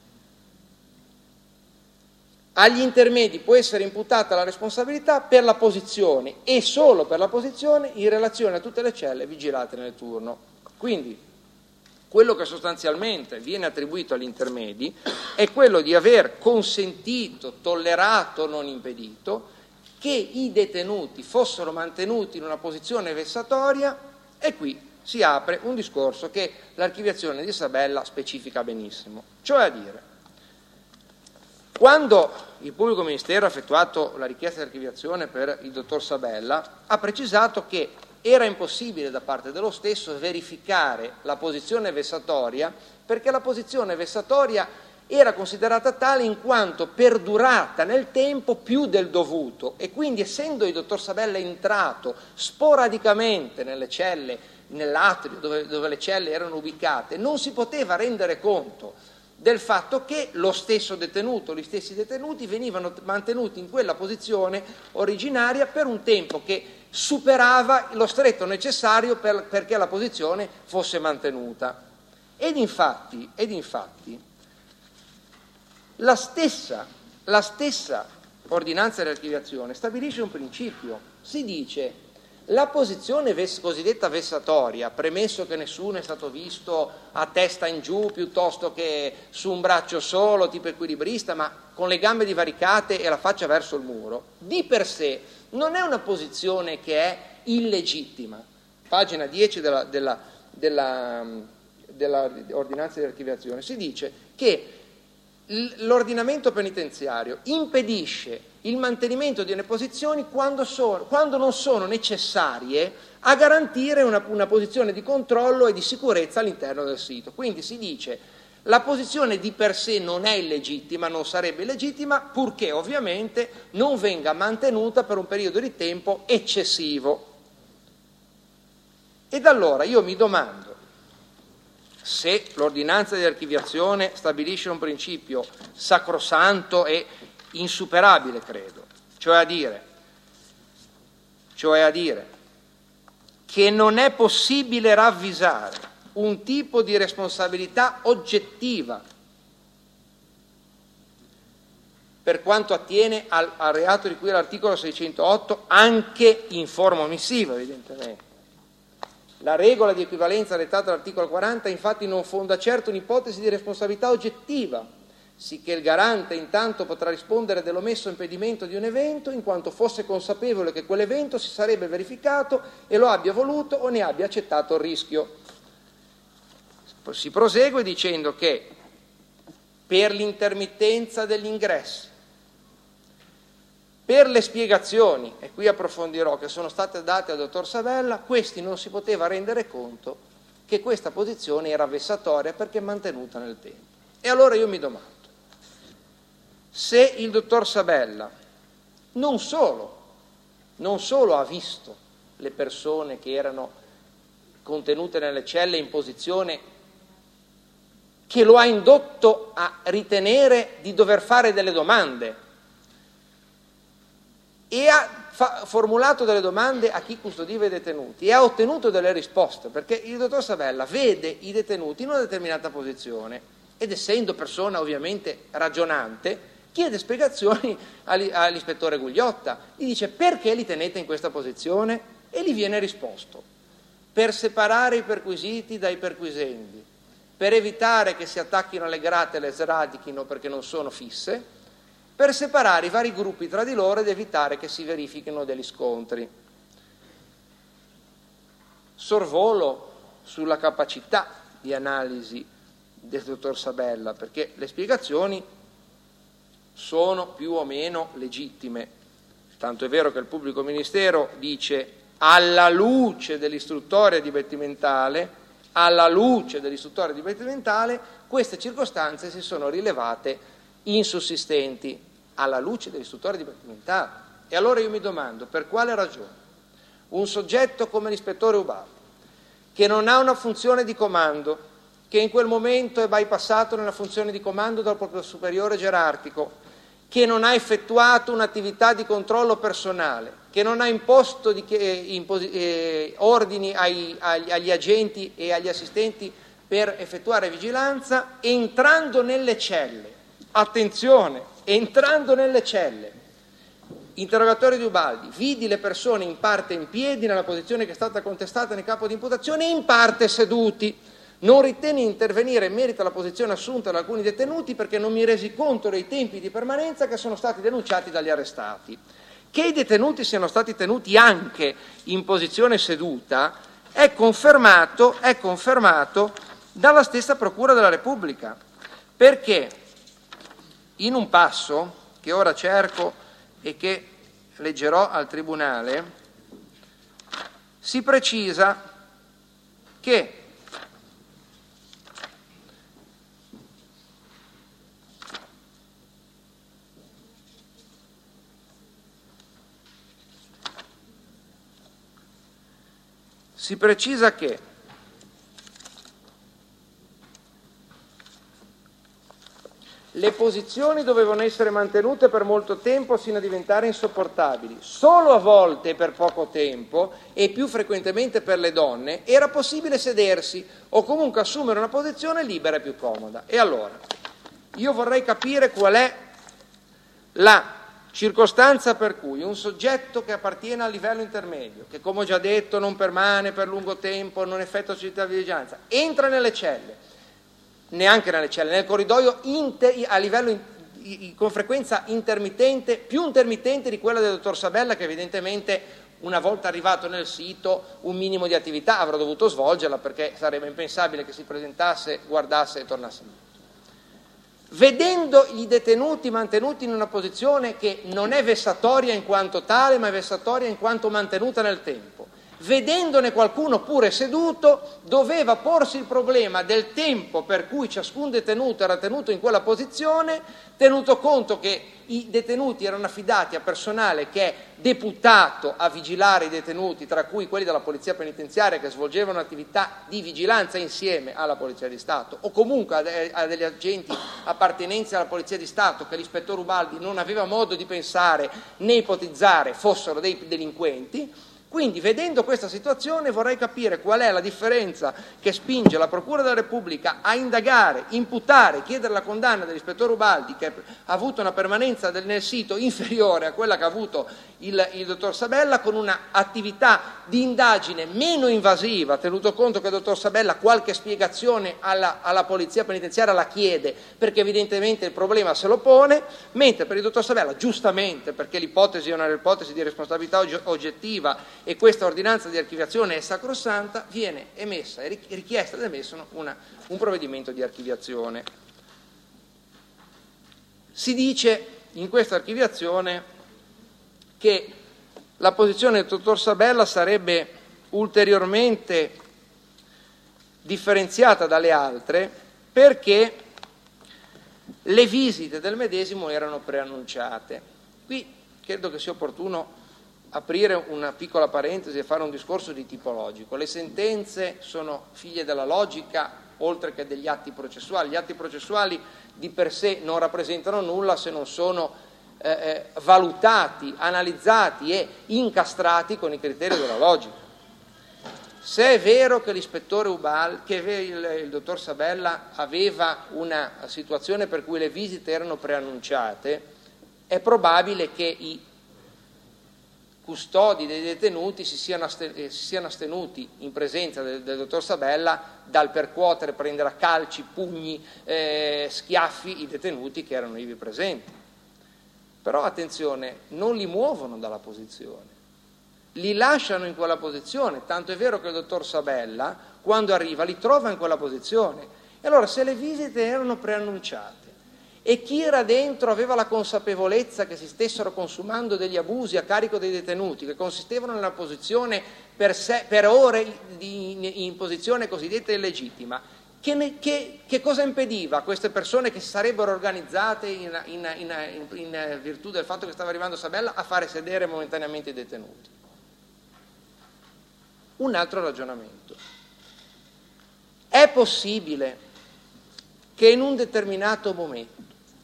Agli intermedi può essere imputata la responsabilità per la posizione e solo per la posizione in relazione a tutte le celle vigilate nel turno. Quindi quello che sostanzialmente viene attribuito agli intermedi è quello di aver consentito, tollerato, non impedito che i detenuti fossero mantenuti in una posizione vessatoria, e qui si apre un discorso che l'archiviazione di Sabella specifica benissimo, cioè a dire, quando il pubblico ministero ha effettuato la richiesta di archiviazione per il dottor Sabella, ha precisato che era impossibile da parte dello stesso verificare la posizione vessatoria, perché la posizione vessatoria era considerata tale in quanto perdurata nel tempo più del dovuto, e quindi essendo il dottor Sabella entrato sporadicamente nelle celle, nell'atrio dove, dove le celle erano ubicate, non si poteva rendere conto del fatto che lo stesso detenuto, gli stessi detenuti venivano mantenuti in quella posizione originaria per un tempo che superava lo stretto necessario per, perché la posizione fosse mantenuta. Ed infatti, ed infatti la stessa, la stessa ordinanza di archiviazione stabilisce un principio, si dice la posizione ves- cosiddetta vessatoria, premesso che nessuno è stato visto a testa in giù piuttosto che su un braccio solo, tipo equilibrista, ma con le gambe divaricate e la faccia verso il muro, di per sé non è una posizione che è illegittima. Pagina dieci della, della, della, della ordinanza di archiviazione si dice che l'ordinamento penitenziario impedisce il mantenimento di delle posizioni quando, sono, quando non sono necessarie a garantire una, una posizione di controllo e di sicurezza all'interno del sito. Quindi si dice la posizione di per sé non è illegittima, non sarebbe illegittima, purché ovviamente non venga mantenuta per un periodo di tempo eccessivo. Ed allora io mi domando, se l'ordinanza di archiviazione stabilisce un principio sacrosanto e insuperabile, credo, cioè a dire, cioè a dire che non è possibile ravvisare un tipo di responsabilità oggettiva per quanto attiene al, al reato di cui è l'articolo seicentotto, anche in forma omissiva, evidentemente. La regola di equivalenza dettata dall'articolo quaranta infatti non fonda certo un'ipotesi di responsabilità oggettiva, sicché il garante intanto potrà rispondere dell'omesso impedimento di un evento in quanto fosse consapevole che quell'evento si sarebbe verificato e lo abbia voluto o ne abbia accettato il rischio. Si prosegue dicendo che per l'intermittenza degli ingressi, per le spiegazioni, e qui approfondirò, che sono state date al dottor Sabella, questi non si poteva rendere conto che questa posizione era vessatoria perché mantenuta nel tempo. E allora io mi domando, se il dottor Sabella non solo, non solo ha visto le persone che erano contenute nelle celle in posizione che lo ha indotto a ritenere di dover fare delle domande e ha fa- formulato delle domande a chi custodiva i detenuti e ha ottenuto delle risposte, perché il dottor Sabella vede i detenuti in una determinata posizione ed essendo persona ovviamente ragionante chiede spiegazioni all'ispettore Gugliotta, gli dice: perché li tenete in questa posizione? E gli viene risposto: per separare i perquisiti dai perquisendi, per evitare che si attacchino alle grate e le sradichino perché non sono fisse, per separare i vari gruppi tra di loro ed evitare che si verifichino degli scontri. Sorvolo sulla capacità di analisi del dottor Sabella, perché le spiegazioni sono più o meno legittime, tanto è vero che il pubblico ministero dice: alla luce dell'istruttoria dibattimentale, alla luce dell'istruttoria dibattimentale, queste circostanze si sono rilevate insussistenti, alla luce dell'istruttoria dibattimentale. E allora io mi domando, per quale ragione un soggetto come l'ispettore Ubaldi, che non ha una funzione di comando, che in quel momento è bypassato nella funzione di comando dal proprio superiore gerarchico, che non ha effettuato un'attività di controllo personale, che non ha imposto di, eh, impos- eh, ordini ai, agli, agli agenti e agli assistenti per effettuare vigilanza, entrando nelle celle, attenzione, entrando nelle celle, interrogatorio di Ubaldi, vidi le persone in parte in piedi nella posizione che è stata contestata nel capo di imputazione e in parte seduti. Non ritenne intervenire in merito alla posizione assunta da alcuni detenuti perché non mi resi conto dei tempi di permanenza che sono stati denunciati dagli arrestati. Che i detenuti siano stati tenuti anche in posizione seduta è confermato, è confermato dalla stessa Procura della Repubblica, perché in un passo che ora cerco e che leggerò al Tribunale si precisa che si precisa che le posizioni dovevano essere mantenute per molto tempo sino a diventare insopportabili. Solo a volte e per poco tempo, e più frequentemente per le donne, era possibile sedersi o comunque assumere una posizione libera e più comoda. E allora, io vorrei capire qual è la circostanza per cui un soggetto che appartiene al livello intermedio, che come ho già detto non permane per lungo tempo, non effettua attività di vigilanza, entra nelle celle, neanche nelle celle, nel corridoio inter, a livello in, con frequenza intermittente, più intermittente di quella del dottor Sabella, che evidentemente una volta arrivato nel sito un minimo di attività avrà dovuto svolgerla, perché sarebbe impensabile che si presentasse, guardasse e tornasse via. Vedendo i detenuti mantenuti in una posizione che non è vessatoria in quanto tale, ma è vessatoria in quanto mantenuta nel tempo, vedendone qualcuno pure seduto, doveva porsi il problema del tempo per cui ciascun detenuto era tenuto in quella posizione, tenuto conto che i detenuti erano affidati a personale che è deputato a vigilare i detenuti, tra cui quelli della Polizia Penitenziaria che svolgevano attività di vigilanza insieme alla Polizia di Stato, o comunque a, de- a degli agenti appartenenti alla Polizia di Stato che l'ispettore Ubaldi non aveva modo di pensare né ipotizzare fossero dei delinquenti. Quindi, vedendo questa situazione, vorrei capire qual è la differenza che spinge la Procura della Repubblica a indagare, imputare, chiedere la condanna dell'ispettore Ubaldi, che ha avuto una permanenza del, nel sito inferiore a quella che ha avuto il, il dottor Sabella, con un'attività di indagine meno invasiva, tenuto conto che il dottor Sabella qualche spiegazione alla, alla Polizia Penitenziaria la chiede, perché evidentemente il problema se lo pone, mentre per il dottor Sabella, giustamente, perché l'ipotesi è una ipotesi di responsabilità oggettiva, e questa ordinanza di archiviazione è sacrosanta, viene emessa e richiesta ed emesso una, un provvedimento di archiviazione. Si dice in questa archiviazione che la posizione del dottor Sabella sarebbe ulteriormente differenziata dalle altre perché le visite del medesimo erano preannunciate. Qui credo che sia opportuno aprire una piccola parentesi e fare un discorso di tipo logico. Le sentenze sono figlie della logica oltre che degli atti processuali. Gli atti processuali di per sé non rappresentano nulla se non sono eh, valutati, analizzati e incastrati con i criteri della logica. Se è vero che l'ispettore Ubaldi, che il, il dottor Sabella aveva una situazione per cui le visite erano preannunciate, è probabile che i custodi dei detenuti si siano, asten- si siano astenuti in presenza del, del dottor Sabella dal percuotere, prendere a calci, pugni, eh, schiaffi i detenuti che erano ivi presenti. Però attenzione, non li muovono dalla posizione, li lasciano in quella posizione, tanto è vero che il dottor Sabella, quando arriva, li trova in quella posizione. E allora, se le visite erano preannunciate e chi era dentro aveva la consapevolezza che si stessero consumando degli abusi a carico dei detenuti, che consistevano nella posizione per, sé, per ore di, in posizione cosiddetta illegittima, che, ne, che, che cosa impediva a queste persone che si sarebbero organizzate in, in, in, in, in virtù del fatto che stava arrivando Sabella a fare sedere momentaneamente i detenuti? Un altro ragionamento. È possibile che in un determinato momento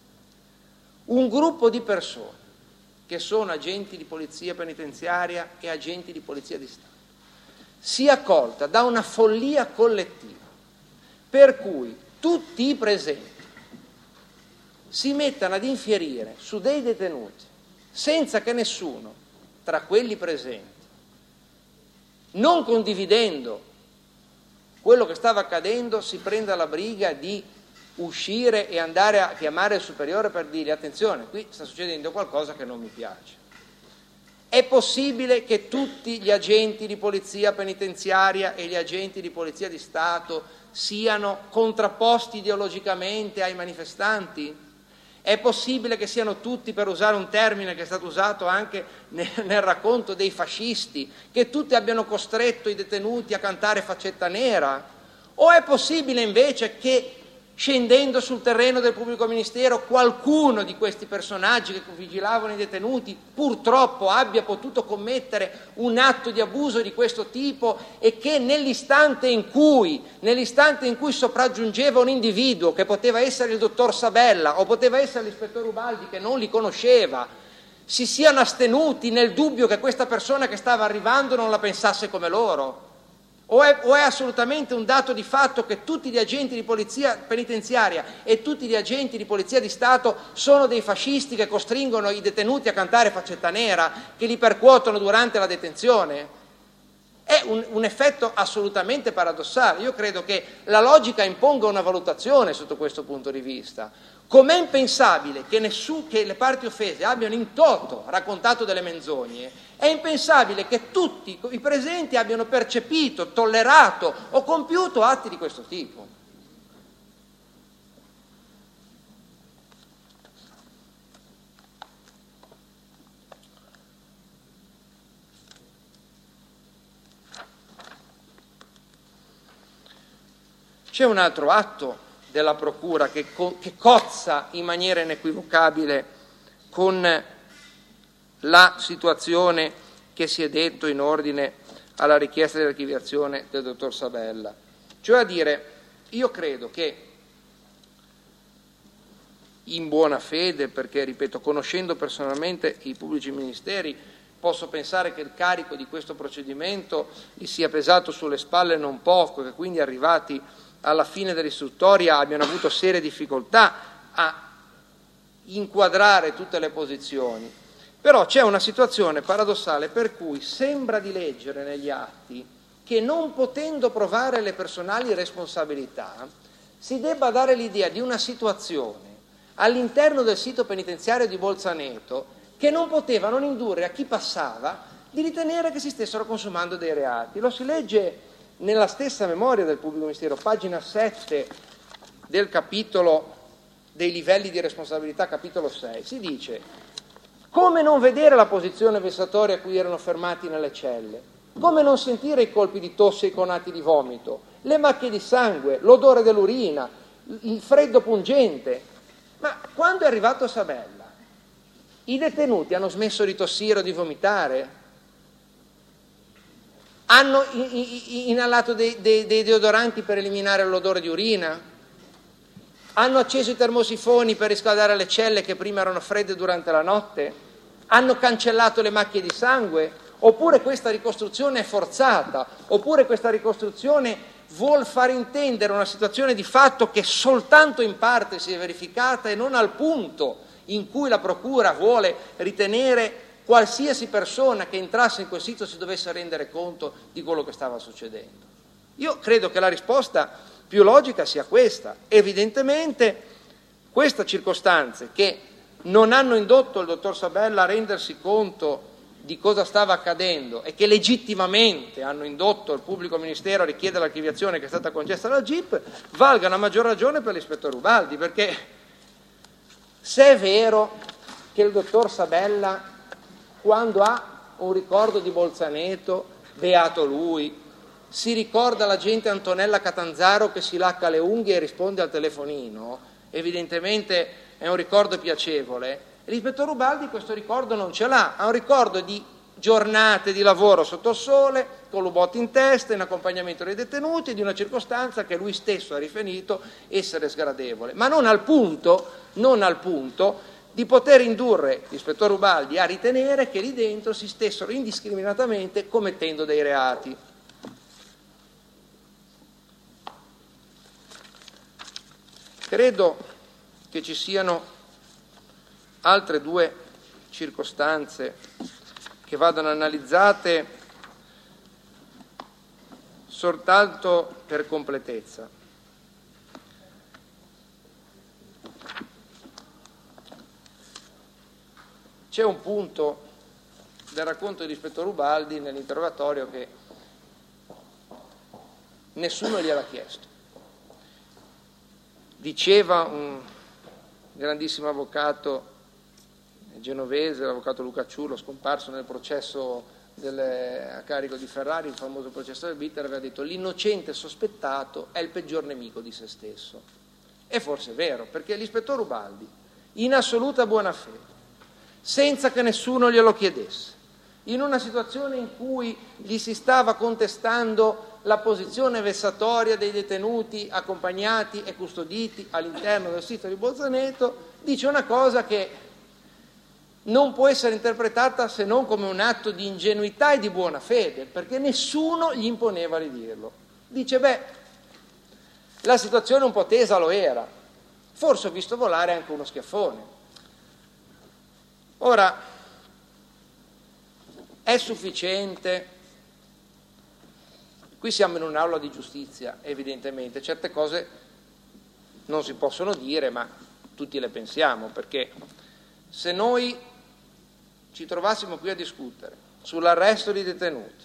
un gruppo di persone che sono agenti di polizia penitenziaria e agenti di polizia di Stato sia colta da una follia collettiva per cui tutti i presenti si mettano ad infierire su dei detenuti senza che nessuno tra quelli presenti, non condividendo quello che stava accadendo, si prenda la briga di uscire e andare a chiamare il superiore per dire: attenzione, qui sta succedendo qualcosa che non mi piace. È possibile che tutti gli agenti di polizia penitenziaria e gli agenti di polizia di Stato siano contrapposti ideologicamente ai manifestanti? È possibile che siano tutti, per usare un termine che è stato usato anche nel, nel racconto, dei fascisti, che tutti abbiano costretto i detenuti a cantare Faccetta Nera? O è possibile invece che, scendendo sul terreno del pubblico ministero, qualcuno di questi personaggi che vigilavano i detenuti purtroppo abbia potuto commettere un atto di abuso di questo tipo e che nell'istante in cui, nell'istante in cui sopraggiungeva un individuo che poteva essere il dottor Sabella o poteva essere l'ispettore Ubaldi che non li conosceva, si siano astenuti nel dubbio che questa persona che stava arrivando non la pensasse come loro? O è, o è assolutamente un dato di fatto che tutti gli agenti di polizia penitenziaria e tutti gli agenti di polizia di Stato sono dei fascisti che costringono i detenuti a cantare Faccetta Nera, che li percuotono durante la detenzione? È un, un effetto assolutamente paradossale. Io credo che la logica imponga una valutazione sotto questo punto di vista. Com'è impensabile che, nessun, che le parti offese abbiano in toto raccontato delle menzogne, è impensabile che tutti i presenti abbiano percepito, tollerato o compiuto atti di questo tipo. C'è un altro atto della Procura che, co- che cozza in maniera inequivocabile con la situazione che si è detto in ordine alla richiesta di archiviazione del dottor Sabella. Cioè a dire, io credo che in buona fede, perché ripeto, conoscendo personalmente i pubblici ministeri, posso pensare che il carico di questo procedimento gli sia pesato sulle spalle non poco, che quindi arrivati alla fine dell'istruttoria abbiano avuto serie difficoltà a inquadrare tutte le posizioni. Però c'è una situazione paradossale per cui sembra di leggere negli atti che, non potendo provare le personali responsabilità, si debba dare l'idea di una situazione all'interno del sito penitenziario di Bolzaneto che non poteva non indurre a chi passava di ritenere che si stessero consumando dei reati. Lo si legge nella stessa memoria del pubblico ministero, pagina sette del capitolo dei livelli di responsabilità, capitolo sei, si dice: Come non vedere la posizione vessatoria a cui erano fermati nelle celle? Come non sentire i colpi di tosse e i conati di vomito, le macchie di sangue, l'odore dell'urina, il freddo pungente? Ma quando è arrivato Sabella, i detenuti hanno smesso di tossire o di vomitare? Hanno inalato dei, dei, dei deodoranti per eliminare l'odore di urina? Hanno acceso i termosifoni per riscaldare le celle che prima erano fredde durante la notte? Hanno cancellato le macchie di sangue? Oppure questa ricostruzione è forzata? Oppure questa ricostruzione vuol far intendere una situazione di fatto che soltanto in parte si è verificata e non al punto in cui la Procura vuole ritenere qualsiasi persona che entrasse in quel sito si dovesse rendere conto di quello che stava succedendo? Io credo che la risposta più logica sia questa. Evidentemente queste circostanze che non hanno indotto il dottor Sabella a rendersi conto di cosa stava accadendo e che legittimamente hanno indotto il pubblico ministero a richiedere l'archiviazione che è stata concessa dal G I P, valgano a maggior ragione per l'ispettore Ubaldi, perché se è vero che il dottor Sabella, quando ha un ricordo di Bolzaneto, beato lui, si ricorda l'agente Antonella Catanzaro che si lacca le unghie e risponde al telefonino, evidentemente è un ricordo piacevole. L'ispettore Ubaldi questo ricordo non ce l'ha, ha un ricordo di giornate di lavoro sotto il sole, con l'ubotte in testa, in accompagnamento dei detenuti, di una circostanza che lui stesso ha riferito essere sgradevole, ma non al punto, non al punto di poter indurre l'ispettore Ubaldi a ritenere che lì dentro si stessero indiscriminatamente commettendo dei reati. Credo che ci siano altre due circostanze che vadano analizzate soltanto per completezza. C'è un punto del racconto dell'ispettore Ubaldi nell'interrogatorio che nessuno gliel'ha chiesto. Diceva un grandissimo avvocato genovese, l'avvocato Luca Ciullo, scomparso nel processo delle, a carico di Ferrari, il famoso processo del bitter, aveva detto: l'innocente sospettato è il peggior nemico di se stesso. E forse è vero, perché l'ispettore Ubaldi, in assoluta buona fede, senza che nessuno glielo chiedesse, in una situazione in cui gli si stava contestando la posizione vessatoria dei detenuti accompagnati e custoditi all'interno del sito di Bolzaneto, dice una cosa che non può essere interpretata se non come un atto di ingenuità e di buona fede, perché nessuno gli imponeva di dirlo. Dice: beh, la situazione un po' tesa lo era, forse ho visto volare anche uno schiaffone. Ora, è sufficiente? Qui siamo in un'aula di giustizia, evidentemente, certe cose non si possono dire, ma tutti le pensiamo, perché se noi ci trovassimo qui a discutere sull'arresto di detenuti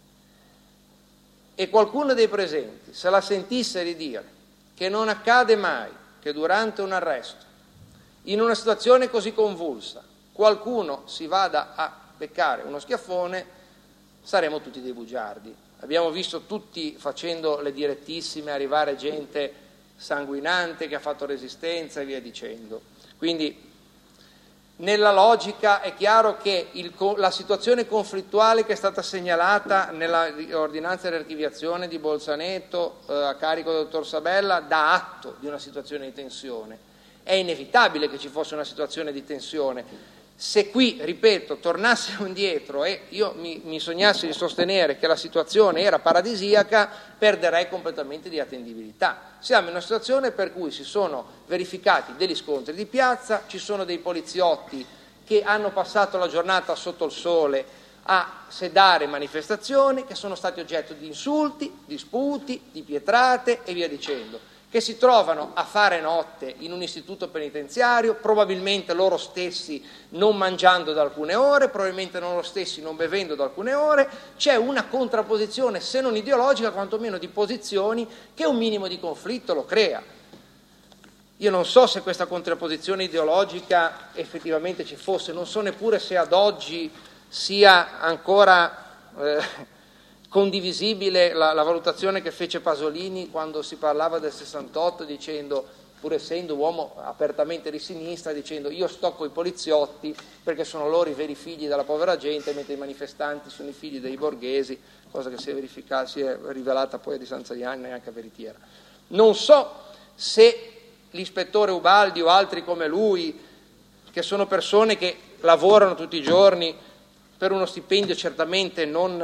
e qualcuno dei presenti se la sentisse di dire che non accade mai che durante un arresto, in una situazione così convulsa, qualcuno si vada a beccare uno schiaffone, saremo tutti dei bugiardi. Abbiamo visto tutti, facendo le direttissime, arrivare gente sanguinante che ha fatto resistenza e via dicendo. Quindi nella logica è chiaro che il, la situazione conflittuale che è stata segnalata nella ordinanza di archiviazione di Bolzaneto eh, a carico del dottor Sabella dà atto di una situazione di tensione. È inevitabile che ci fosse una situazione di tensione. Se qui, ripeto, tornassimo indietro e io mi, mi sognassi di sostenere che la situazione era paradisiaca, perderei completamente di attendibilità. Siamo in una situazione per cui si sono verificati degli scontri di piazza, ci sono dei poliziotti che hanno passato la giornata sotto il sole a sedare manifestazioni, che sono stati oggetto di insulti, di sputi, di pietrate e via dicendo, che si trovano a fare notte in un istituto penitenziario, probabilmente loro stessi non mangiando da alcune ore, probabilmente loro stessi non bevendo da alcune ore. C'è una contrapposizione, se non ideologica, quantomeno di posizioni, che un minimo di conflitto lo crea. Io non so se questa contrapposizione ideologica effettivamente ci fosse, non so neppure se ad oggi sia ancora eh, condivisibile la, la valutazione che fece Pasolini quando si parlava del sessantotto, dicendo, pur essendo uomo apertamente di sinistra, dicendo io sto coi poliziotti perché sono loro i veri figli della povera gente, mentre i manifestanti sono i figli dei borghesi, cosa che si è, verificata, si è rivelata poi a distanza di anni anche veritiera. Non so se l'ispettore Ubaldi o altri come lui, che sono persone che lavorano tutti i giorni per uno stipendio certamente non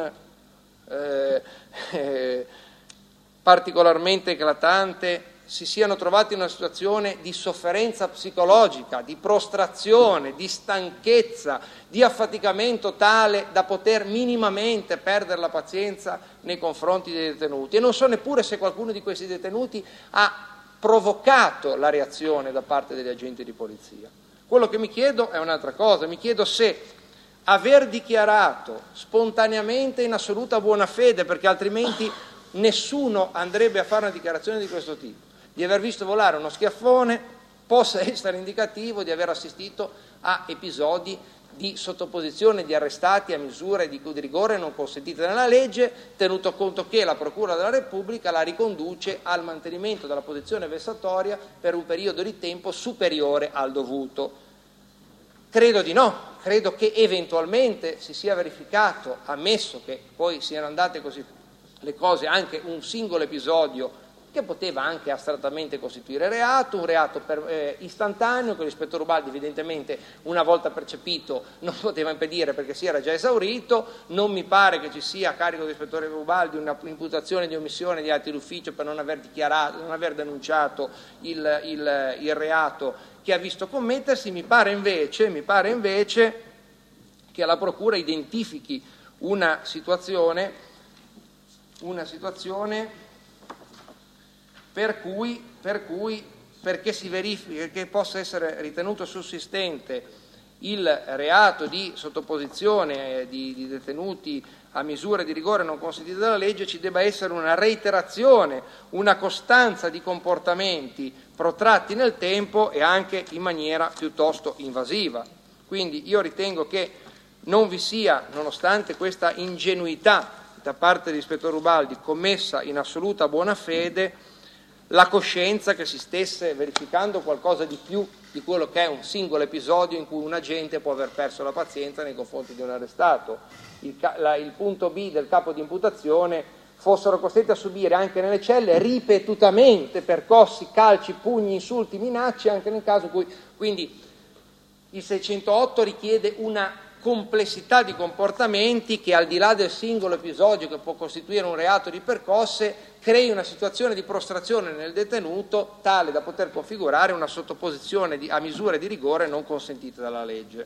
eh, eh, particolarmente eclatante, si siano trovati in una situazione di sofferenza psicologica, di prostrazione, di stanchezza, di affaticamento tale da poter minimamente perdere la pazienza nei confronti dei detenuti. E non so neppure se qualcuno di questi detenuti ha provocato la reazione da parte degli agenti di polizia. Quello che mi chiedo è un'altra cosa, mi chiedo se aver dichiarato spontaneamente in assoluta buona fede, perché altrimenti nessuno andrebbe a fare una dichiarazione di questo tipo, di aver visto volare uno schiaffone, possa essere indicativo di aver assistito a episodi di sottoposizione di arrestati a misure di rigore non consentite dalla legge, tenuto conto che la Procura della Repubblica la riconduce al mantenimento della posizione vessatoria per un periodo di tempo superiore al dovuto. Credo di no, credo che eventualmente si sia verificato, ammesso che poi siano andate così le cose, anche un singolo episodio che poteva anche astrattamente costituire reato, un reato per, eh, istantaneo, che l'ispettore Ubaldi evidentemente una volta percepito non poteva impedire perché si era già esaurito. Non mi pare che ci sia a carico dell'ispettore Ubaldi una imputazione di omissione di atti d'ufficio per non aver dichiarato, non aver denunciato il, il, il reato che ha visto commettersi. Mi pare invece, mi pare invece che la Procura identifichi una situazione, una situazione Per cui, per cui, perché si verifica che possa essere ritenuto sussistente il reato di sottoposizione di, di detenuti a misure di rigore non consentite dalla legge, ci debba essere una reiterazione, una costanza di comportamenti protratti nel tempo e anche in maniera piuttosto invasiva. Quindi io ritengo che non vi sia, nonostante questa ingenuità da parte dell'ispettore Ubaldi commessa in assoluta buona fede, la coscienza che si stesse verificando qualcosa di più di quello che è un singolo episodio in cui un agente può aver perso la pazienza nei confronti di un arrestato. Il, la, il punto B del capo di imputazione fossero costretti a subire anche nelle celle ripetutamente percossi, calci, pugni, insulti, minacce, anche nel caso in cui... Quindi il seicentotto richiede una complessità di comportamenti che, al di là del singolo episodio che può costituire un reato di percosse, crei una situazione di prostrazione nel detenuto tale da poter configurare una sottoposizione di, a misure di rigore non consentite dalla legge.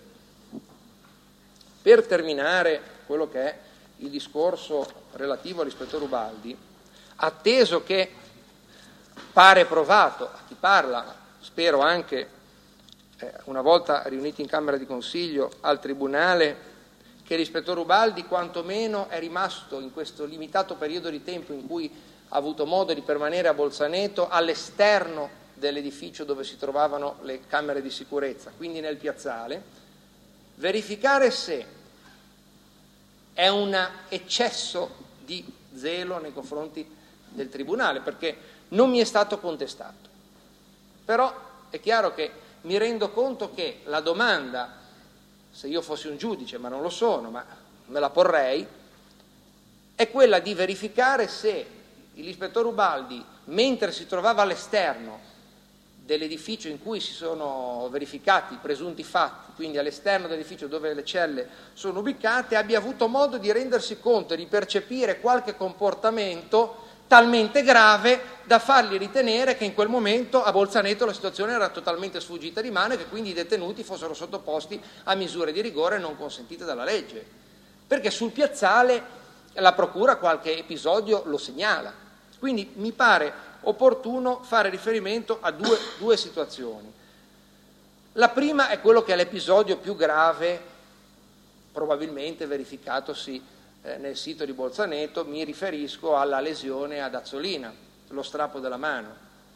Per terminare quello che è il discorso relativo all'ispettore Ubaldi, atteso che pare provato a chi parla, spero anche una volta riuniti in Camera di Consiglio al Tribunale, che l'ispettore Ubaldi quantomeno è rimasto in questo limitato periodo di tempo in cui ha avuto modo di permanere a Bolzaneto all'esterno dell'edificio dove si trovavano le camere di sicurezza, quindi nel piazzale, verificare se è un eccesso di zelo nei confronti del Tribunale, perché non mi è stato contestato. Però è chiaro che mi rendo conto che la domanda, se io fossi un giudice, ma non lo sono, ma me la porrei, è quella di verificare se l'ispettore Ubaldi, mentre si trovava all'esterno dell'edificio in cui si sono verificati i presunti fatti, quindi all'esterno dell'edificio dove le celle sono ubicate, abbia avuto modo di rendersi conto e di percepire qualche comportamento talmente grave da fargli ritenere che in quel momento a Bolzaneto la situazione era totalmente sfuggita di mano e che quindi i detenuti fossero sottoposti a misure di rigore non consentite dalla legge. Perché sul piazzale la Procura qualche episodio lo segnala. Quindi mi pare opportuno fare riferimento a due, due situazioni. La prima è quello che è l'episodio più grave, probabilmente verificatosi nel sito di Bolzaneto. Mi riferisco alla lesione ad Azzolina, lo strappo della mano.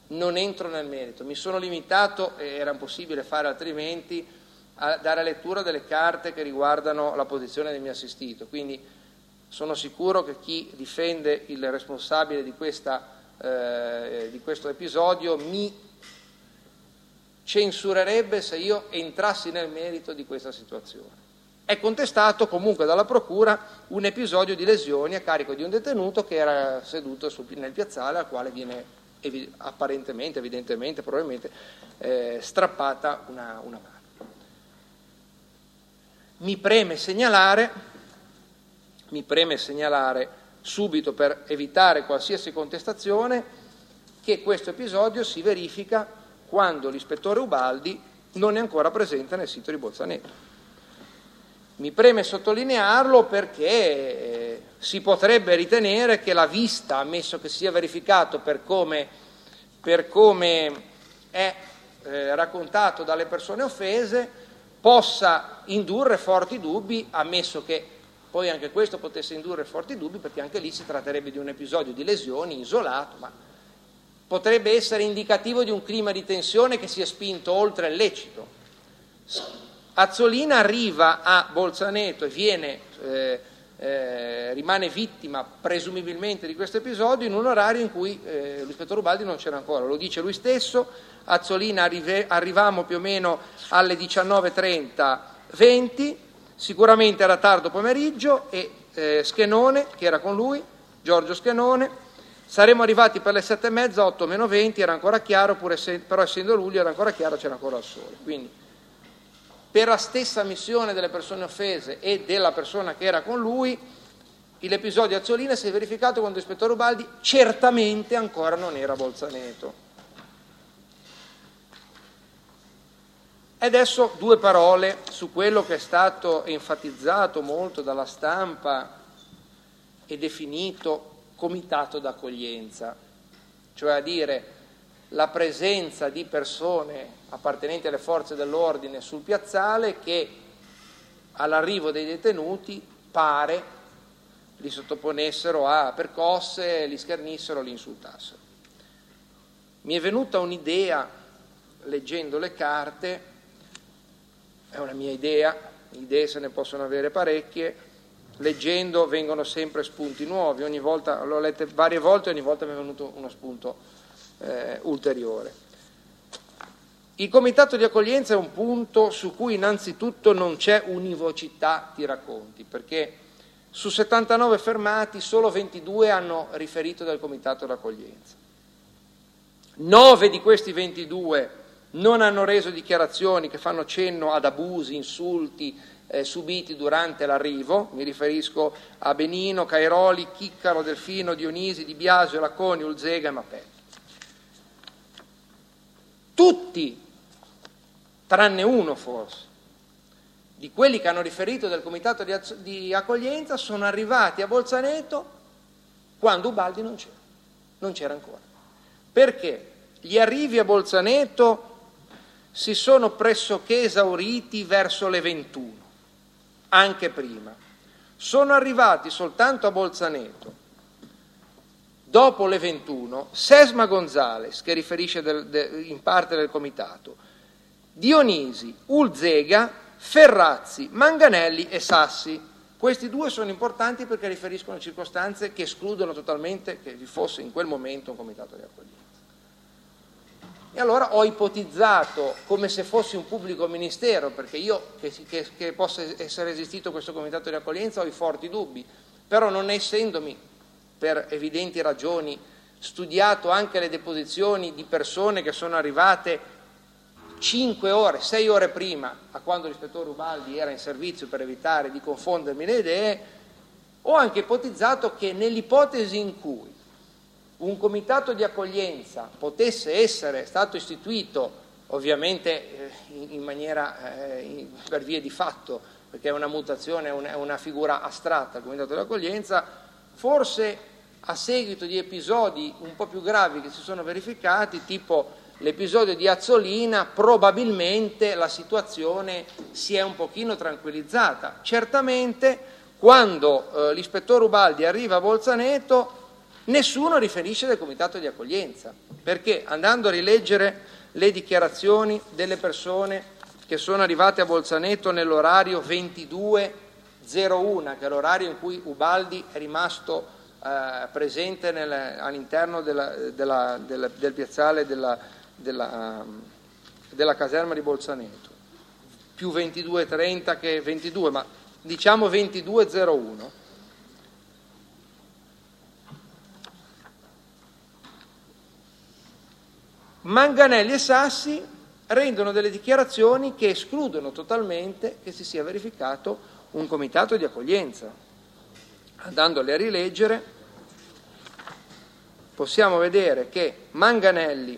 non entro nel merito, mi sono limitato, e era impossibile fare altrimenti, a dare lettura delle carte che riguardano la posizione del mio assistito, quindi sono sicuro che chi difende il responsabile di, questa, eh, di questo episodio mi censurerebbe se io entrassi nel merito di questa situazione. È contestato comunque dalla Procura un episodio di lesioni a carico di un detenuto che era seduto sul, nel piazzale, al quale viene evi- apparentemente, evidentemente, probabilmente eh, strappata una, una mano. Mi preme segnalare, mi preme segnalare subito, per evitare qualsiasi contestazione, che questo episodio si verifica quando l'ispettore Ubaldi non è ancora presente nel sito di Bolzaneto. Mi preme sottolinearlo perché eh, si potrebbe ritenere che la vista, ammesso che sia verificato per come, per come è eh, raccontato dalle persone offese, possa indurre forti dubbi, ammesso che poi anche questo potesse indurre forti dubbi, perché anche lì si tratterebbe di un episodio di lesioni isolato, ma potrebbe essere indicativo di un clima di tensione che si è spinto oltre il lecito. Azzolina arriva a Bolzaneto e viene, eh, eh, rimane vittima presumibilmente di questo episodio in un orario in cui eh, l'ispettore Ubaldi non c'era ancora, lo dice lui stesso. Azzolina arrive, arrivavamo più o meno alle diciannove e trenta venti, sicuramente era tardo pomeriggio, e eh, Schenone, che era con lui, Giorgio Schenone, saremmo arrivati per le sette e mezza, otto meno venti, era ancora chiaro, pur essendo, però essendo luglio era ancora chiaro, c'era ancora il sole. Quindi, per la stessa ammissione delle persone offese e della persona che era con lui, l'episodio Azzolina si è verificato quando l'ispettore Ubaldi certamente ancora non era a Bolzaneto. E adesso due parole su quello che è stato enfatizzato molto dalla stampa e definito comitato d'accoglienza, cioè a dire la presenza di persone appartenenti alle forze dell'ordine sul piazzale che all'arrivo dei detenuti pare li sottoponessero a percosse, li schernissero, li insultassero. Mi è venuta un'idea leggendo le carte, è una mia idea, idee se ne possono avere parecchie, leggendo vengono sempre spunti nuovi, ogni volta l'ho lette varie volte e ogni volta mi è venuto uno spunto Eh, ulteriore. Il comitato di accoglienza è un punto su cui innanzitutto non c'è univocità di racconti, perché su settantanove fermati solo ventidue hanno riferito del comitato d'accoglienza. nove di questi ventidue non hanno reso dichiarazioni che fanno cenno ad abusi, insulti eh, subiti durante l'arrivo. Mi riferisco a Benino, Cairoli, Chiccaro, Delfino, Dionisi, Di Biasio, Lacconi, Ulzega e Mapelli. Tutti, tranne uno forse, di quelli che hanno riferito del comitato di, di accoglienza sono arrivati a Bolzaneto quando Ubaldi non c'era, non c'era ancora. Perché gli arrivi a Bolzaneto si sono pressoché esauriti verso le ventuno, anche prima. Sono arrivati soltanto a Bolzaneto dopo le ventuno, Sesma Gonzales, che riferisce del, de, in parte del comitato, Dionisi, Ulzega, Ferrazzi, Manganelli e Sassi. Questi due sono importanti perché riferiscono a circostanze che escludono totalmente che vi fosse in quel momento un comitato di accoglienza. E allora ho ipotizzato, come se fossi un pubblico ministero, perché io che, che, che possa essere esistito questo comitato di accoglienza ho i forti dubbi, però non essendomi, per evidenti ragioni, studiato anche le deposizioni di persone che sono arrivate cinque ore, sei ore prima a quando l'ispettore Ubaldi era in servizio, per evitare di confondermi le idee, ho anche ipotizzato che nell'ipotesi in cui un comitato di accoglienza potesse essere stato istituito, ovviamente in maniera eh, per vie di fatto, perché è una mutazione, è una figura astratta il comitato di accoglienza, forse a seguito di episodi un po' più gravi che si sono verificati, tipo l'episodio di Azzolina, probabilmente la situazione si è un pochino tranquillizzata. Certamente quando eh, l'ispettore Ubaldi arriva a Bolzaneto Nessuno riferisce del comitato di accoglienza, perché andando a rileggere le dichiarazioni delle persone che sono arrivate a Bolzaneto nell'orario ventidue zero uno, che è l'orario in cui Ubaldi è rimasto eh, presente nel, all'interno della, della, della, del piazzale della, della, della caserma di Bolzaneto, più ventidue trenta che ventidue, ma diciamo ventidue zero uno, Manganelli e Sassi rendono delle dichiarazioni che escludono totalmente che si sia verificato un comitato di accoglienza. Andandole a rileggere possiamo vedere che Manganelli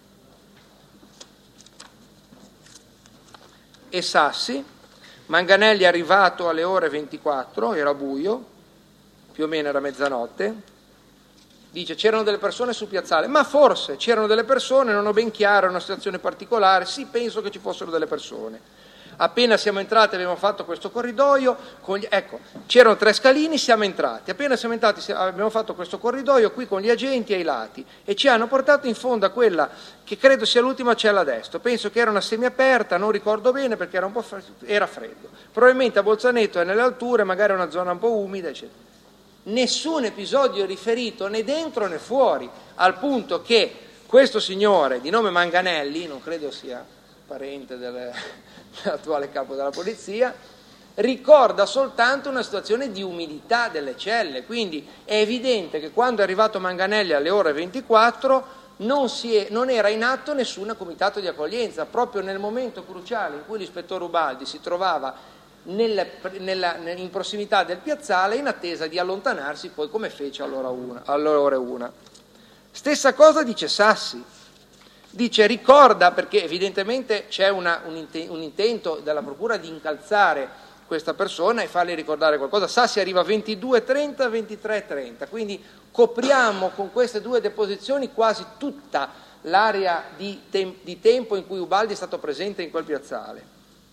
e Sassi, Manganelli è arrivato alle ore ventiquattro, era buio, più o meno era mezzanotte, dice c'erano delle persone sul piazzale, ma forse c'erano delle persone, non ho ben chiaro, è una situazione particolare, sì, penso che ci fossero delle persone. Appena siamo entrati abbiamo fatto questo corridoio, con gli, ecco, c'erano tre scalini, siamo entrati, appena siamo entrati abbiamo fatto questo corridoio qui con gli agenti ai lati e ci hanno portato in fondo a quella che credo sia l'ultima cella a destra, penso che era una semiaperta, non ricordo bene perché era un po' fre- era freddo, probabilmente a Bolzaneto è nelle alture, magari è una zona un po' umida, eccetera. Nessun episodio riferito né dentro né fuori, al punto che questo signore di nome Manganelli, non credo sia parente del, dell'attuale capo della polizia, ricorda soltanto una situazione di umidità delle celle, quindi è evidente che quando è arrivato Manganelli alle ore ventiquattro non, si è, non era in atto nessun comitato di accoglienza, proprio nel momento cruciale in cui l'ispettore Ubaldi si trovava Nella, nella, in prossimità del piazzale in attesa di allontanarsi poi come fece all'ora una, all'ora una. Stessa cosa dice Sassi, dice ricorda, perché evidentemente c'è una, un, inten- un intento della procura di incalzare questa persona e fargli ricordare qualcosa. Sassi arriva a ventidue trenta, ventitré trenta, quindi copriamo con queste due deposizioni quasi tutta l'area di, tem- di tempo in cui Ubaldi è stato presente in quel piazzale.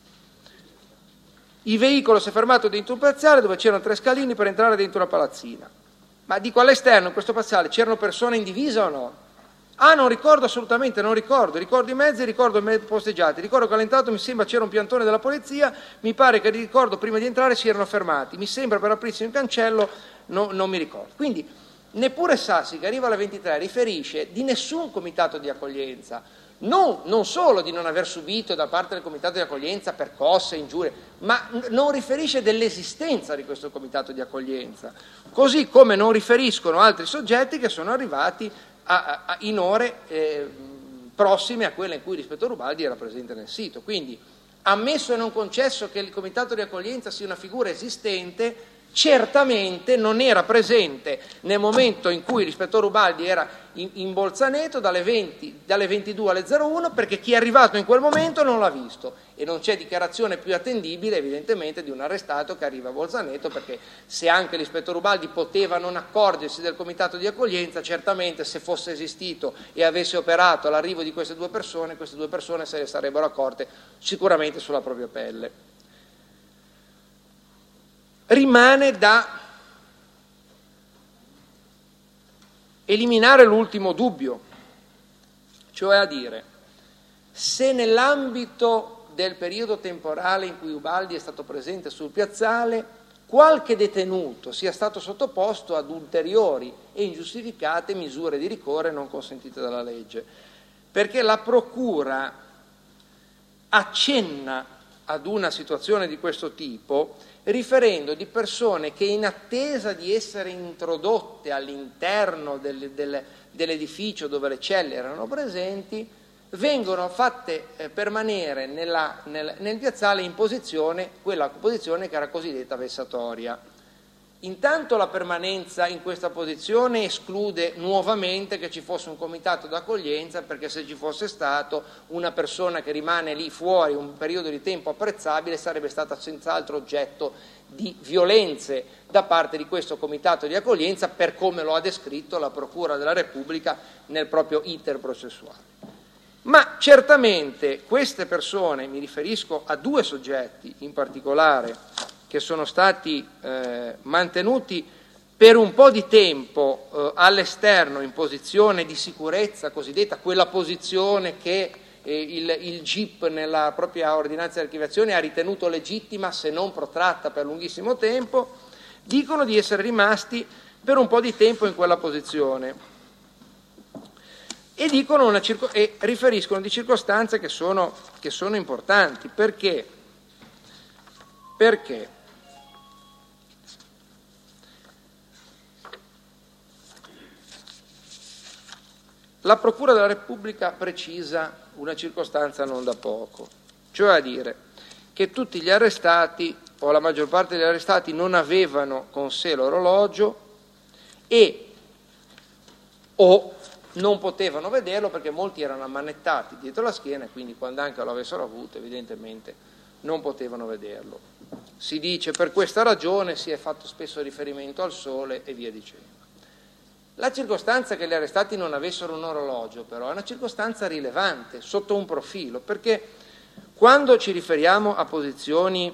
Il veicolo si è fermato dentro un piazzale dove c'erano tre scalini per entrare dentro una palazzina. Ma dico all'esterno, in questo piazzale, c'erano persone in divisa o no? Ah, non ricordo assolutamente, non ricordo. Ricordo i mezzi, ricordo i mezzi posteggiati. Ricordo che all'entrato mi sembra c'era un piantone della polizia, mi pare che ricordo prima di entrare si erano fermati. Mi sembra per aprirsi un cancello, no, non mi ricordo. Quindi neppure Sassi, che arriva alle ventitré, riferisce di nessun comitato di accoglienza. Non, non solo di non aver subito da parte del comitato di accoglienza percosse, ingiurie, ma n- non riferisce dell'esistenza di questo comitato di accoglienza, così come non riferiscono altri soggetti che sono arrivati a, a, a, in ore eh, prossime a quelle in cui l'ispettore Ubaldi era presente nel sito. Quindi, ammesso e non concesso che il comitato di accoglienza sia una figura esistente, certamente non era presente nel momento in cui l'ispettore Ubaldi era in, in Bolzaneto dalle, venti, dalle ventidue alle zero uno, perché chi è arrivato in quel momento non l'ha visto e non c'è dichiarazione più attendibile evidentemente di un arrestato che arriva a Bolzaneto, perché se anche l'ispettore Ubaldi poteva non accorgersi del comitato di accoglienza, certamente se fosse esistito e avesse operato l'arrivo di queste due persone, queste due persone se ne sarebbero accorte sicuramente sulla propria pelle. Rimane da eliminare l'ultimo dubbio, cioè a dire, se nell'ambito del periodo temporale in cui Ubaldi è stato presente sul piazzale, qualche detenuto sia stato sottoposto ad ulteriori e ingiustificate misure di ricorso non consentite dalla legge, perché la procura accenna ad una situazione di questo tipo riferendo di persone che in attesa di essere introdotte all'interno del, del, dell'edificio dove le celle erano presenti vengono fatte eh, permanere nella, nel, nel piazzale in posizione, quella posizione che era cosiddetta vessatoria. Intanto la permanenza in questa posizione esclude nuovamente che ci fosse un comitato d'accoglienza, perché se ci fosse stato una persona che rimane lì fuori un periodo di tempo apprezzabile sarebbe stata senz'altro oggetto di violenze da parte di questo comitato di accoglienza, per come lo ha descritto la Procura della Repubblica nel proprio iter processuale. Ma certamente queste persone, mi riferisco a due soggetti in particolare, che sono stati eh, mantenuti per un po' di tempo eh, all'esterno in posizione di sicurezza cosiddetta, quella posizione che eh, il, il G I P nella propria ordinanza di archiviazione ha ritenuto legittima se non protratta per lunghissimo tempo, dicono di essere rimasti per un po' di tempo in quella posizione e, dicono una circo- e riferiscono di circostanze che sono, che sono importanti. Perché? Perché? La Procura della Repubblica precisa una circostanza non da poco, cioè a dire che tutti gli arrestati o la maggior parte degli arrestati non avevano con sé l'orologio e o non potevano vederlo perché molti erano ammanettati dietro la schiena e quindi quando anche lo avessero avuto evidentemente non potevano vederlo. Si dice per questa ragione si è fatto spesso riferimento al sole e via dicendo. La circostanza che gli arrestati non avessero un orologio però è una circostanza rilevante sotto un profilo, perché quando ci riferiamo a posizioni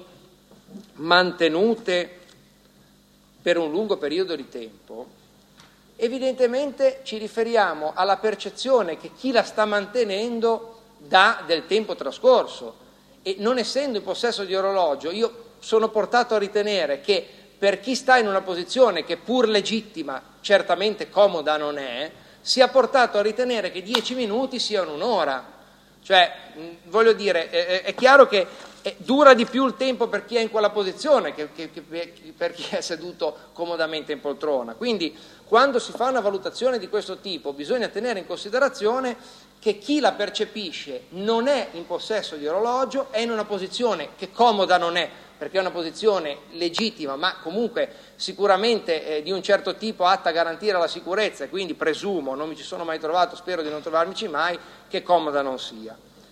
mantenute per un lungo periodo di tempo, evidentemente ci riferiamo alla percezione che chi la sta mantenendo dà del tempo trascorso e non essendo in possesso di orologio io sono portato a ritenere che per chi sta in una posizione che pur legittima, certamente comoda non è, sia portato a ritenere che dieci minuti siano un'ora. Cioè, mh, voglio dire, è, è chiaro che è, dura di più il tempo per chi è in quella posizione che, che, che per chi è seduto comodamente in poltrona. Quindi, quando si fa una valutazione di questo tipo, bisogna tenere in considerazione che chi la percepisce non è in possesso di orologio, è in una posizione che comoda non è, perché è una posizione legittima, ma comunque sicuramente eh, di un certo tipo atta a garantire la sicurezza e quindi presumo, non mi ci sono mai trovato, spero di non trovarmici mai, che comoda non sia.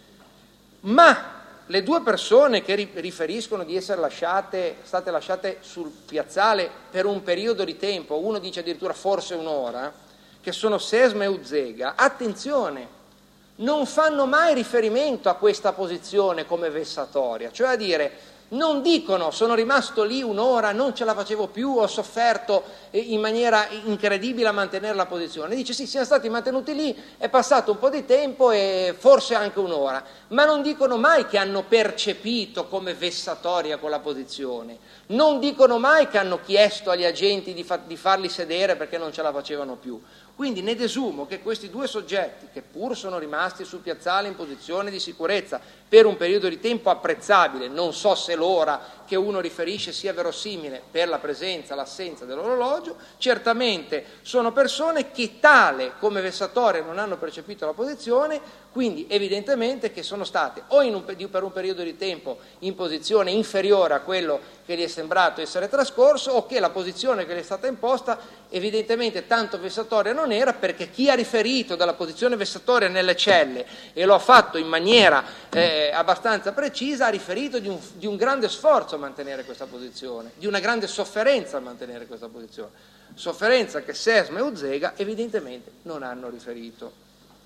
Ma le due persone che riferiscono di essere lasciate, state lasciate sul piazzale per un periodo di tempo, uno dice addirittura forse un'ora, che sono Sesma e Uzzega, attenzione, non fanno mai riferimento a questa posizione come vessatoria, cioè a dire non dicono sono rimasto lì un'ora, non ce la facevo più, ho sofferto in maniera incredibile a mantenere la posizione. Dice sì, siamo stati mantenuti lì, è passato un po' di tempo e forse anche un'ora, ma non dicono mai che hanno percepito come vessatoria quella posizione, non dicono mai che hanno chiesto agli agenti di, fa- di farli sedere perché non ce la facevano più. Quindi ne desumo che questi due soggetti, che pur sono rimasti sul piazzale in posizione di sicurezza per un periodo di tempo apprezzabile, non so se l'ora che uno riferisce sia verosimile per la presenza, l'assenza dell'orologio, certamente sono persone che tale come vessatoria non hanno percepito la posizione, quindi evidentemente che sono state o in un, per un periodo di tempo in posizione inferiore a quello che gli è sembrato essere trascorso o che la posizione che gli è stata imposta evidentemente tanto vessatoria non era, perché chi ha riferito dalla posizione vessatoria nelle celle e lo ha fatto in maniera eh, abbastanza precisa ha riferito di un, di un grande sforzo a mantenere questa posizione, di una grande sofferenza a mantenere questa posizione, sofferenza che Sesma e Uzzega evidentemente non hanno riferito.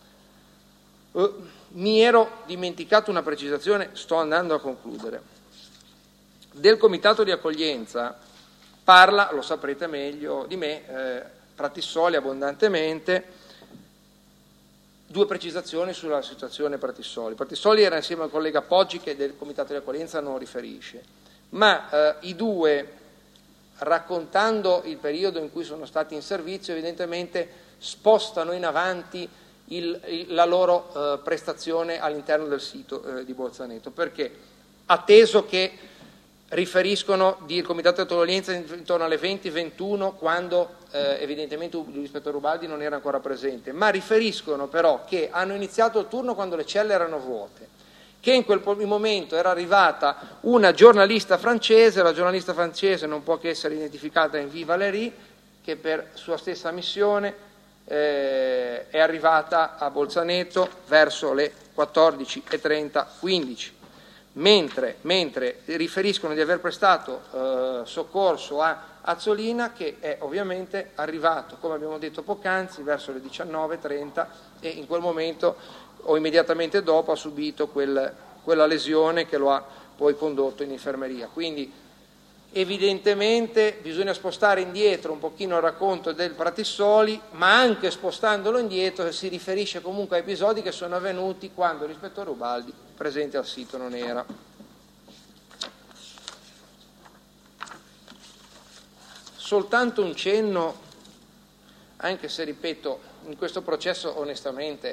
Uh, mi ero dimenticato una precisazione, sto andando a concludere. Del comitato di accoglienza parla, lo saprete meglio di me, eh, Pratissoli abbondantemente. Due precisazioni sulla situazione Pratissoli. Pratissoli era insieme al collega Poggi che del comitato di accoglienza non riferisce, ma eh, i due, raccontando il periodo in cui sono stati in servizio, evidentemente spostano in avanti il, il, la loro eh, prestazione all'interno del sito eh, di Bolzaneto. Perché? Atteso che riferiscono di comitato di accoglienza intorno alle venti ventuno, quando eh, evidentemente l'ispettore Ubaldi non era ancora presente, ma riferiscono però che hanno iniziato il turno quando le celle erano vuote, che in quel momento era arrivata una giornalista francese, la giornalista francese non può che essere identificata in Vie Valérie, che per sua stessa missione eh, è arrivata a Bolzaneto verso le quattordici e trenta quindici. Mentre, mentre riferiscono di aver prestato eh, soccorso a Azzolina, che è ovviamente arrivato, come abbiamo detto poc'anzi, verso le diciannove e trenta e in quel momento o immediatamente dopo ha subito quel, quella lesione che lo ha poi condotto in infermeria. Quindi Evidentemente bisogna spostare indietro un pochino il racconto del Pratissoli, ma anche spostandolo indietro si riferisce comunque a episodi che sono avvenuti quando l'ispettore Ubaldi presente al sito non era. Soltanto un cenno, anche se ripeto, in questo processo onestamente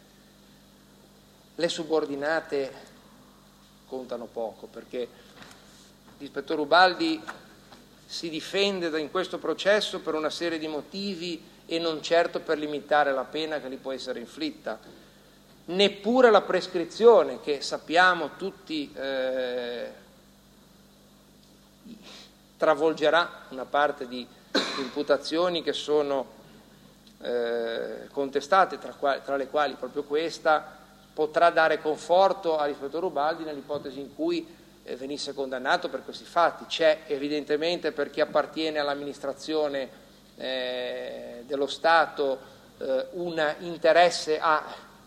le subordinate contano poco, perché l'ispettore Ubaldi si difende in questo processo per una serie di motivi e non certo per limitare la pena che gli può essere inflitta. Neppure la prescrizione, che sappiamo tutti eh, travolgerà una parte di imputazioni che sono eh, contestate, tra, qua, tra le quali proprio questa, potrà dare conforto all'ispettore Ubaldi nell'ipotesi in cui venisse condannato per questi fatti. C'è evidentemente, per chi appartiene all'amministrazione eh, dello Stato, eh, un interesse a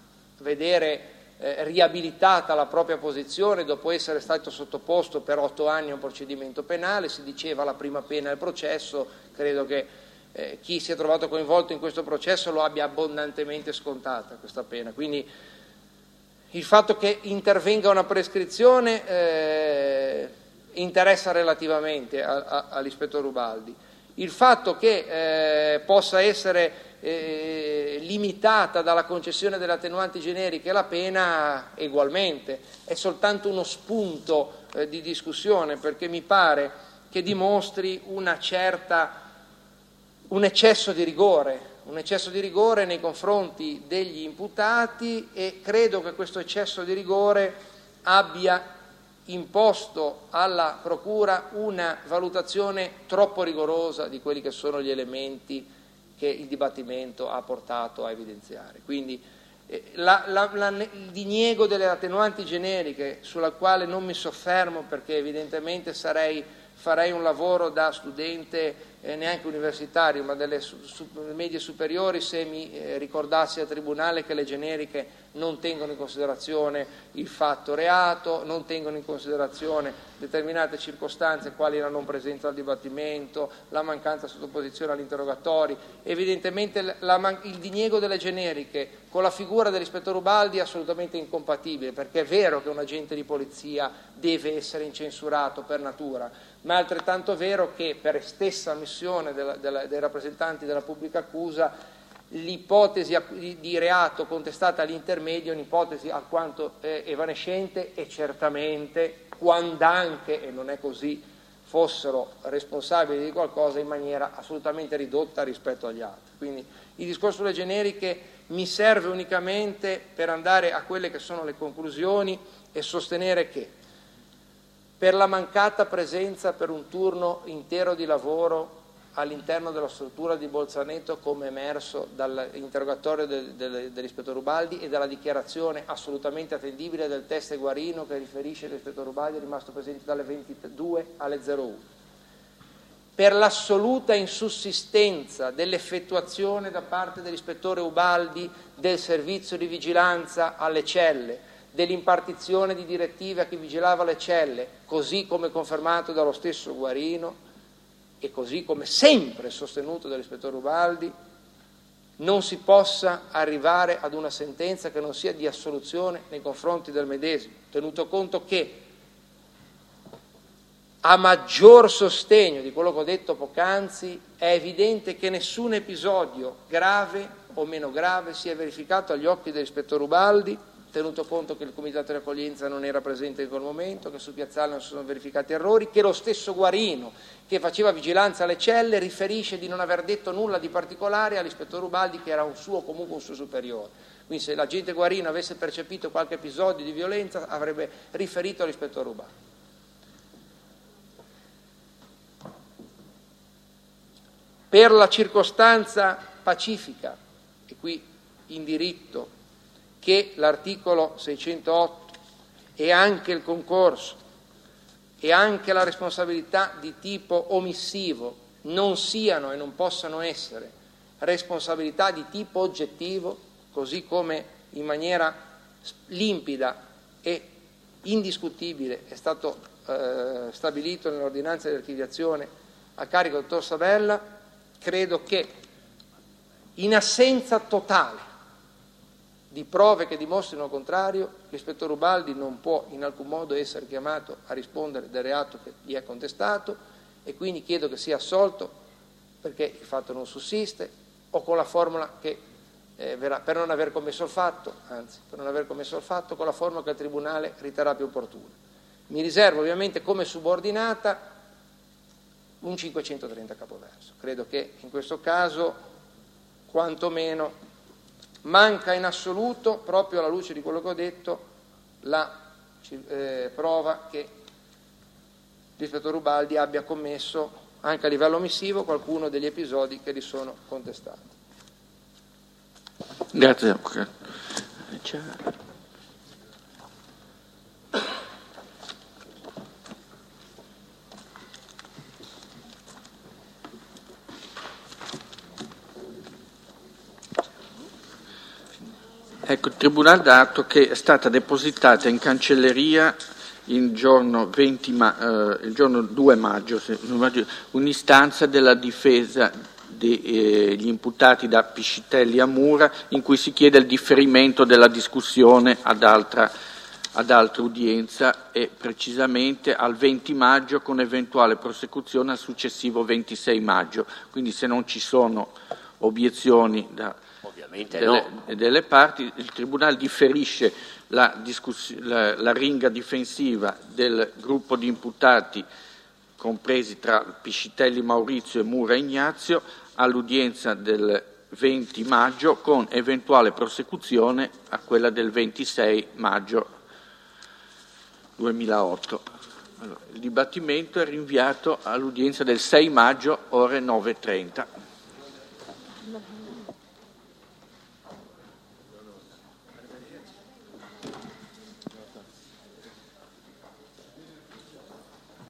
vedere eh, riabilitata la propria posizione dopo essere stato sottoposto per otto anni a un procedimento penale. Si diceva la prima pena del processo, credo che eh, chi si è trovato coinvolto in questo processo lo abbia abbondantemente scontata questa pena, quindi il fatto che intervenga una prescrizione eh, interessa relativamente a, a, all'ispettore Ubaldi. Il fatto che eh, possa essere eh, limitata dalla concessione delle attenuanti generiche la pena ugualmente è soltanto uno spunto eh, di discussione, perché mi pare che dimostri una certa, un eccesso di rigore un eccesso di rigore nei confronti degli imputati, e credo che questo eccesso di rigore abbia imposto alla Procura una valutazione troppo rigorosa di quelli che sono gli elementi che il dibattimento ha portato a evidenziare. Quindi eh, la, la, la, il diniego delle attenuanti generiche, sulla quale non mi soffermo perché evidentemente sarei, farei un lavoro da studente eh, neanche universitario, ma delle su, su, medie superiori, se mi eh, ricordassi al Tribunale che le generiche non tengono in considerazione il fatto reato, non tengono in considerazione determinate circostanze quali la non presenza al dibattimento, la mancanza di sottoposizione agli interrogatori. Evidentemente la, il diniego delle generiche con la figura dell'ispettore Ubaldi è assolutamente incompatibile, perché è vero che un agente di polizia deve essere incensurato per natura, ma è altrettanto vero che per stessa ammissione della, della, dei rappresentanti della pubblica accusa l'ipotesi di reato contestata all'intermedio è un'ipotesi alquanto eh, evanescente, e certamente quand'anche, e non è così, fossero responsabili di qualcosa in maniera assolutamente ridotta rispetto agli altri. Quindi il discorso sulle generiche mi serve unicamente per andare a quelle che sono le conclusioni e sostenere che per la mancata presenza per un turno intero di lavoro all'interno della struttura di Bolzaneto, come emerso dall'interrogatorio del, del, dell'ispettore Ubaldi e dalla dichiarazione assolutamente attendibile del test Guarino, che riferisce che l'ispettore Ubaldi è rimasto presente dalle ventidue alle zero uno. Per l'assoluta insussistenza dell'effettuazione da parte dell'ispettore Ubaldi del servizio di vigilanza alle celle, dell'impartizione di direttive a chi vigilava le celle, così come confermato dallo stesso Guarino, e così come sempre sostenuto dall'ispettore Ubaldi, non si possa arrivare ad una sentenza che non sia di assoluzione nei confronti del medesimo, tenuto conto che a maggior sostegno di quello che ho detto poc'anzi è evidente che nessun episodio grave o meno grave si è verificato agli occhi dell'ispettore Ubaldi, tenuto conto che il comitato di accoglienza non era presente in quel momento, che su Piazzale non si sono verificati errori, che lo stesso Guarino, che faceva vigilanza alle celle, riferisce di non aver detto nulla di particolare all'ispettore Ubaldi, che era un suo, comunque un suo superiore. Quindi se l'agente Guarino avesse percepito qualche episodio di violenza avrebbe riferito all'ispettore Ubaldi. Per la circostanza pacifica, e qui in diritto, che l'articolo seicentootto e anche il concorso e anche la responsabilità di tipo omissivo non siano e non possano essere responsabilità di tipo oggettivo, così come in maniera limpida e indiscutibile è stato eh, stabilito nell'ordinanza di archiviazione a carico del dottor Sabella, credo che in assenza totale di prove che dimostrino il contrario, l'ispettore Ubaldi non può in alcun modo essere chiamato a rispondere del reato che gli è contestato, e quindi chiedo che sia assolto perché il fatto non sussiste, o con la formula che eh, verrà, per non aver commesso il fatto, anzi per non aver commesso il fatto, con la formula che il Tribunale riterrà più opportuna. Mi riservo ovviamente come subordinata un cinquecentotrenta capoverso. Credo che in questo caso quantomeno manca in assoluto, proprio alla luce di quello che ho detto, la eh, prova che l'ispettore Ubaldi abbia commesso anche a livello omissivo qualcuno degli episodi che gli sono contestati. Grazie. Ecco, il Tribunale dà atto che è stata depositata in cancelleria il giorno, venti ma, eh, il giorno due maggio un'istanza della difesa degli eh, imputati da Piscitelli a Mura, in cui si chiede il differimento della discussione ad altra, ad altra udienza, e precisamente al venti maggio con eventuale prosecuzione al successivo ventisei maggio. Quindi, se non ci sono obiezioni da Ovviamente delle, no. delle parti, il Tribunale differisce la, la, la ringa difensiva del gruppo di imputati compresi tra Piscitelli Maurizio e Mura Ignazio all'udienza del venti maggio con eventuale prosecuzione a quella del ventisei maggio duemilaotto. Allora, il dibattimento è rinviato all'udienza del sei maggio ore nove e trenta.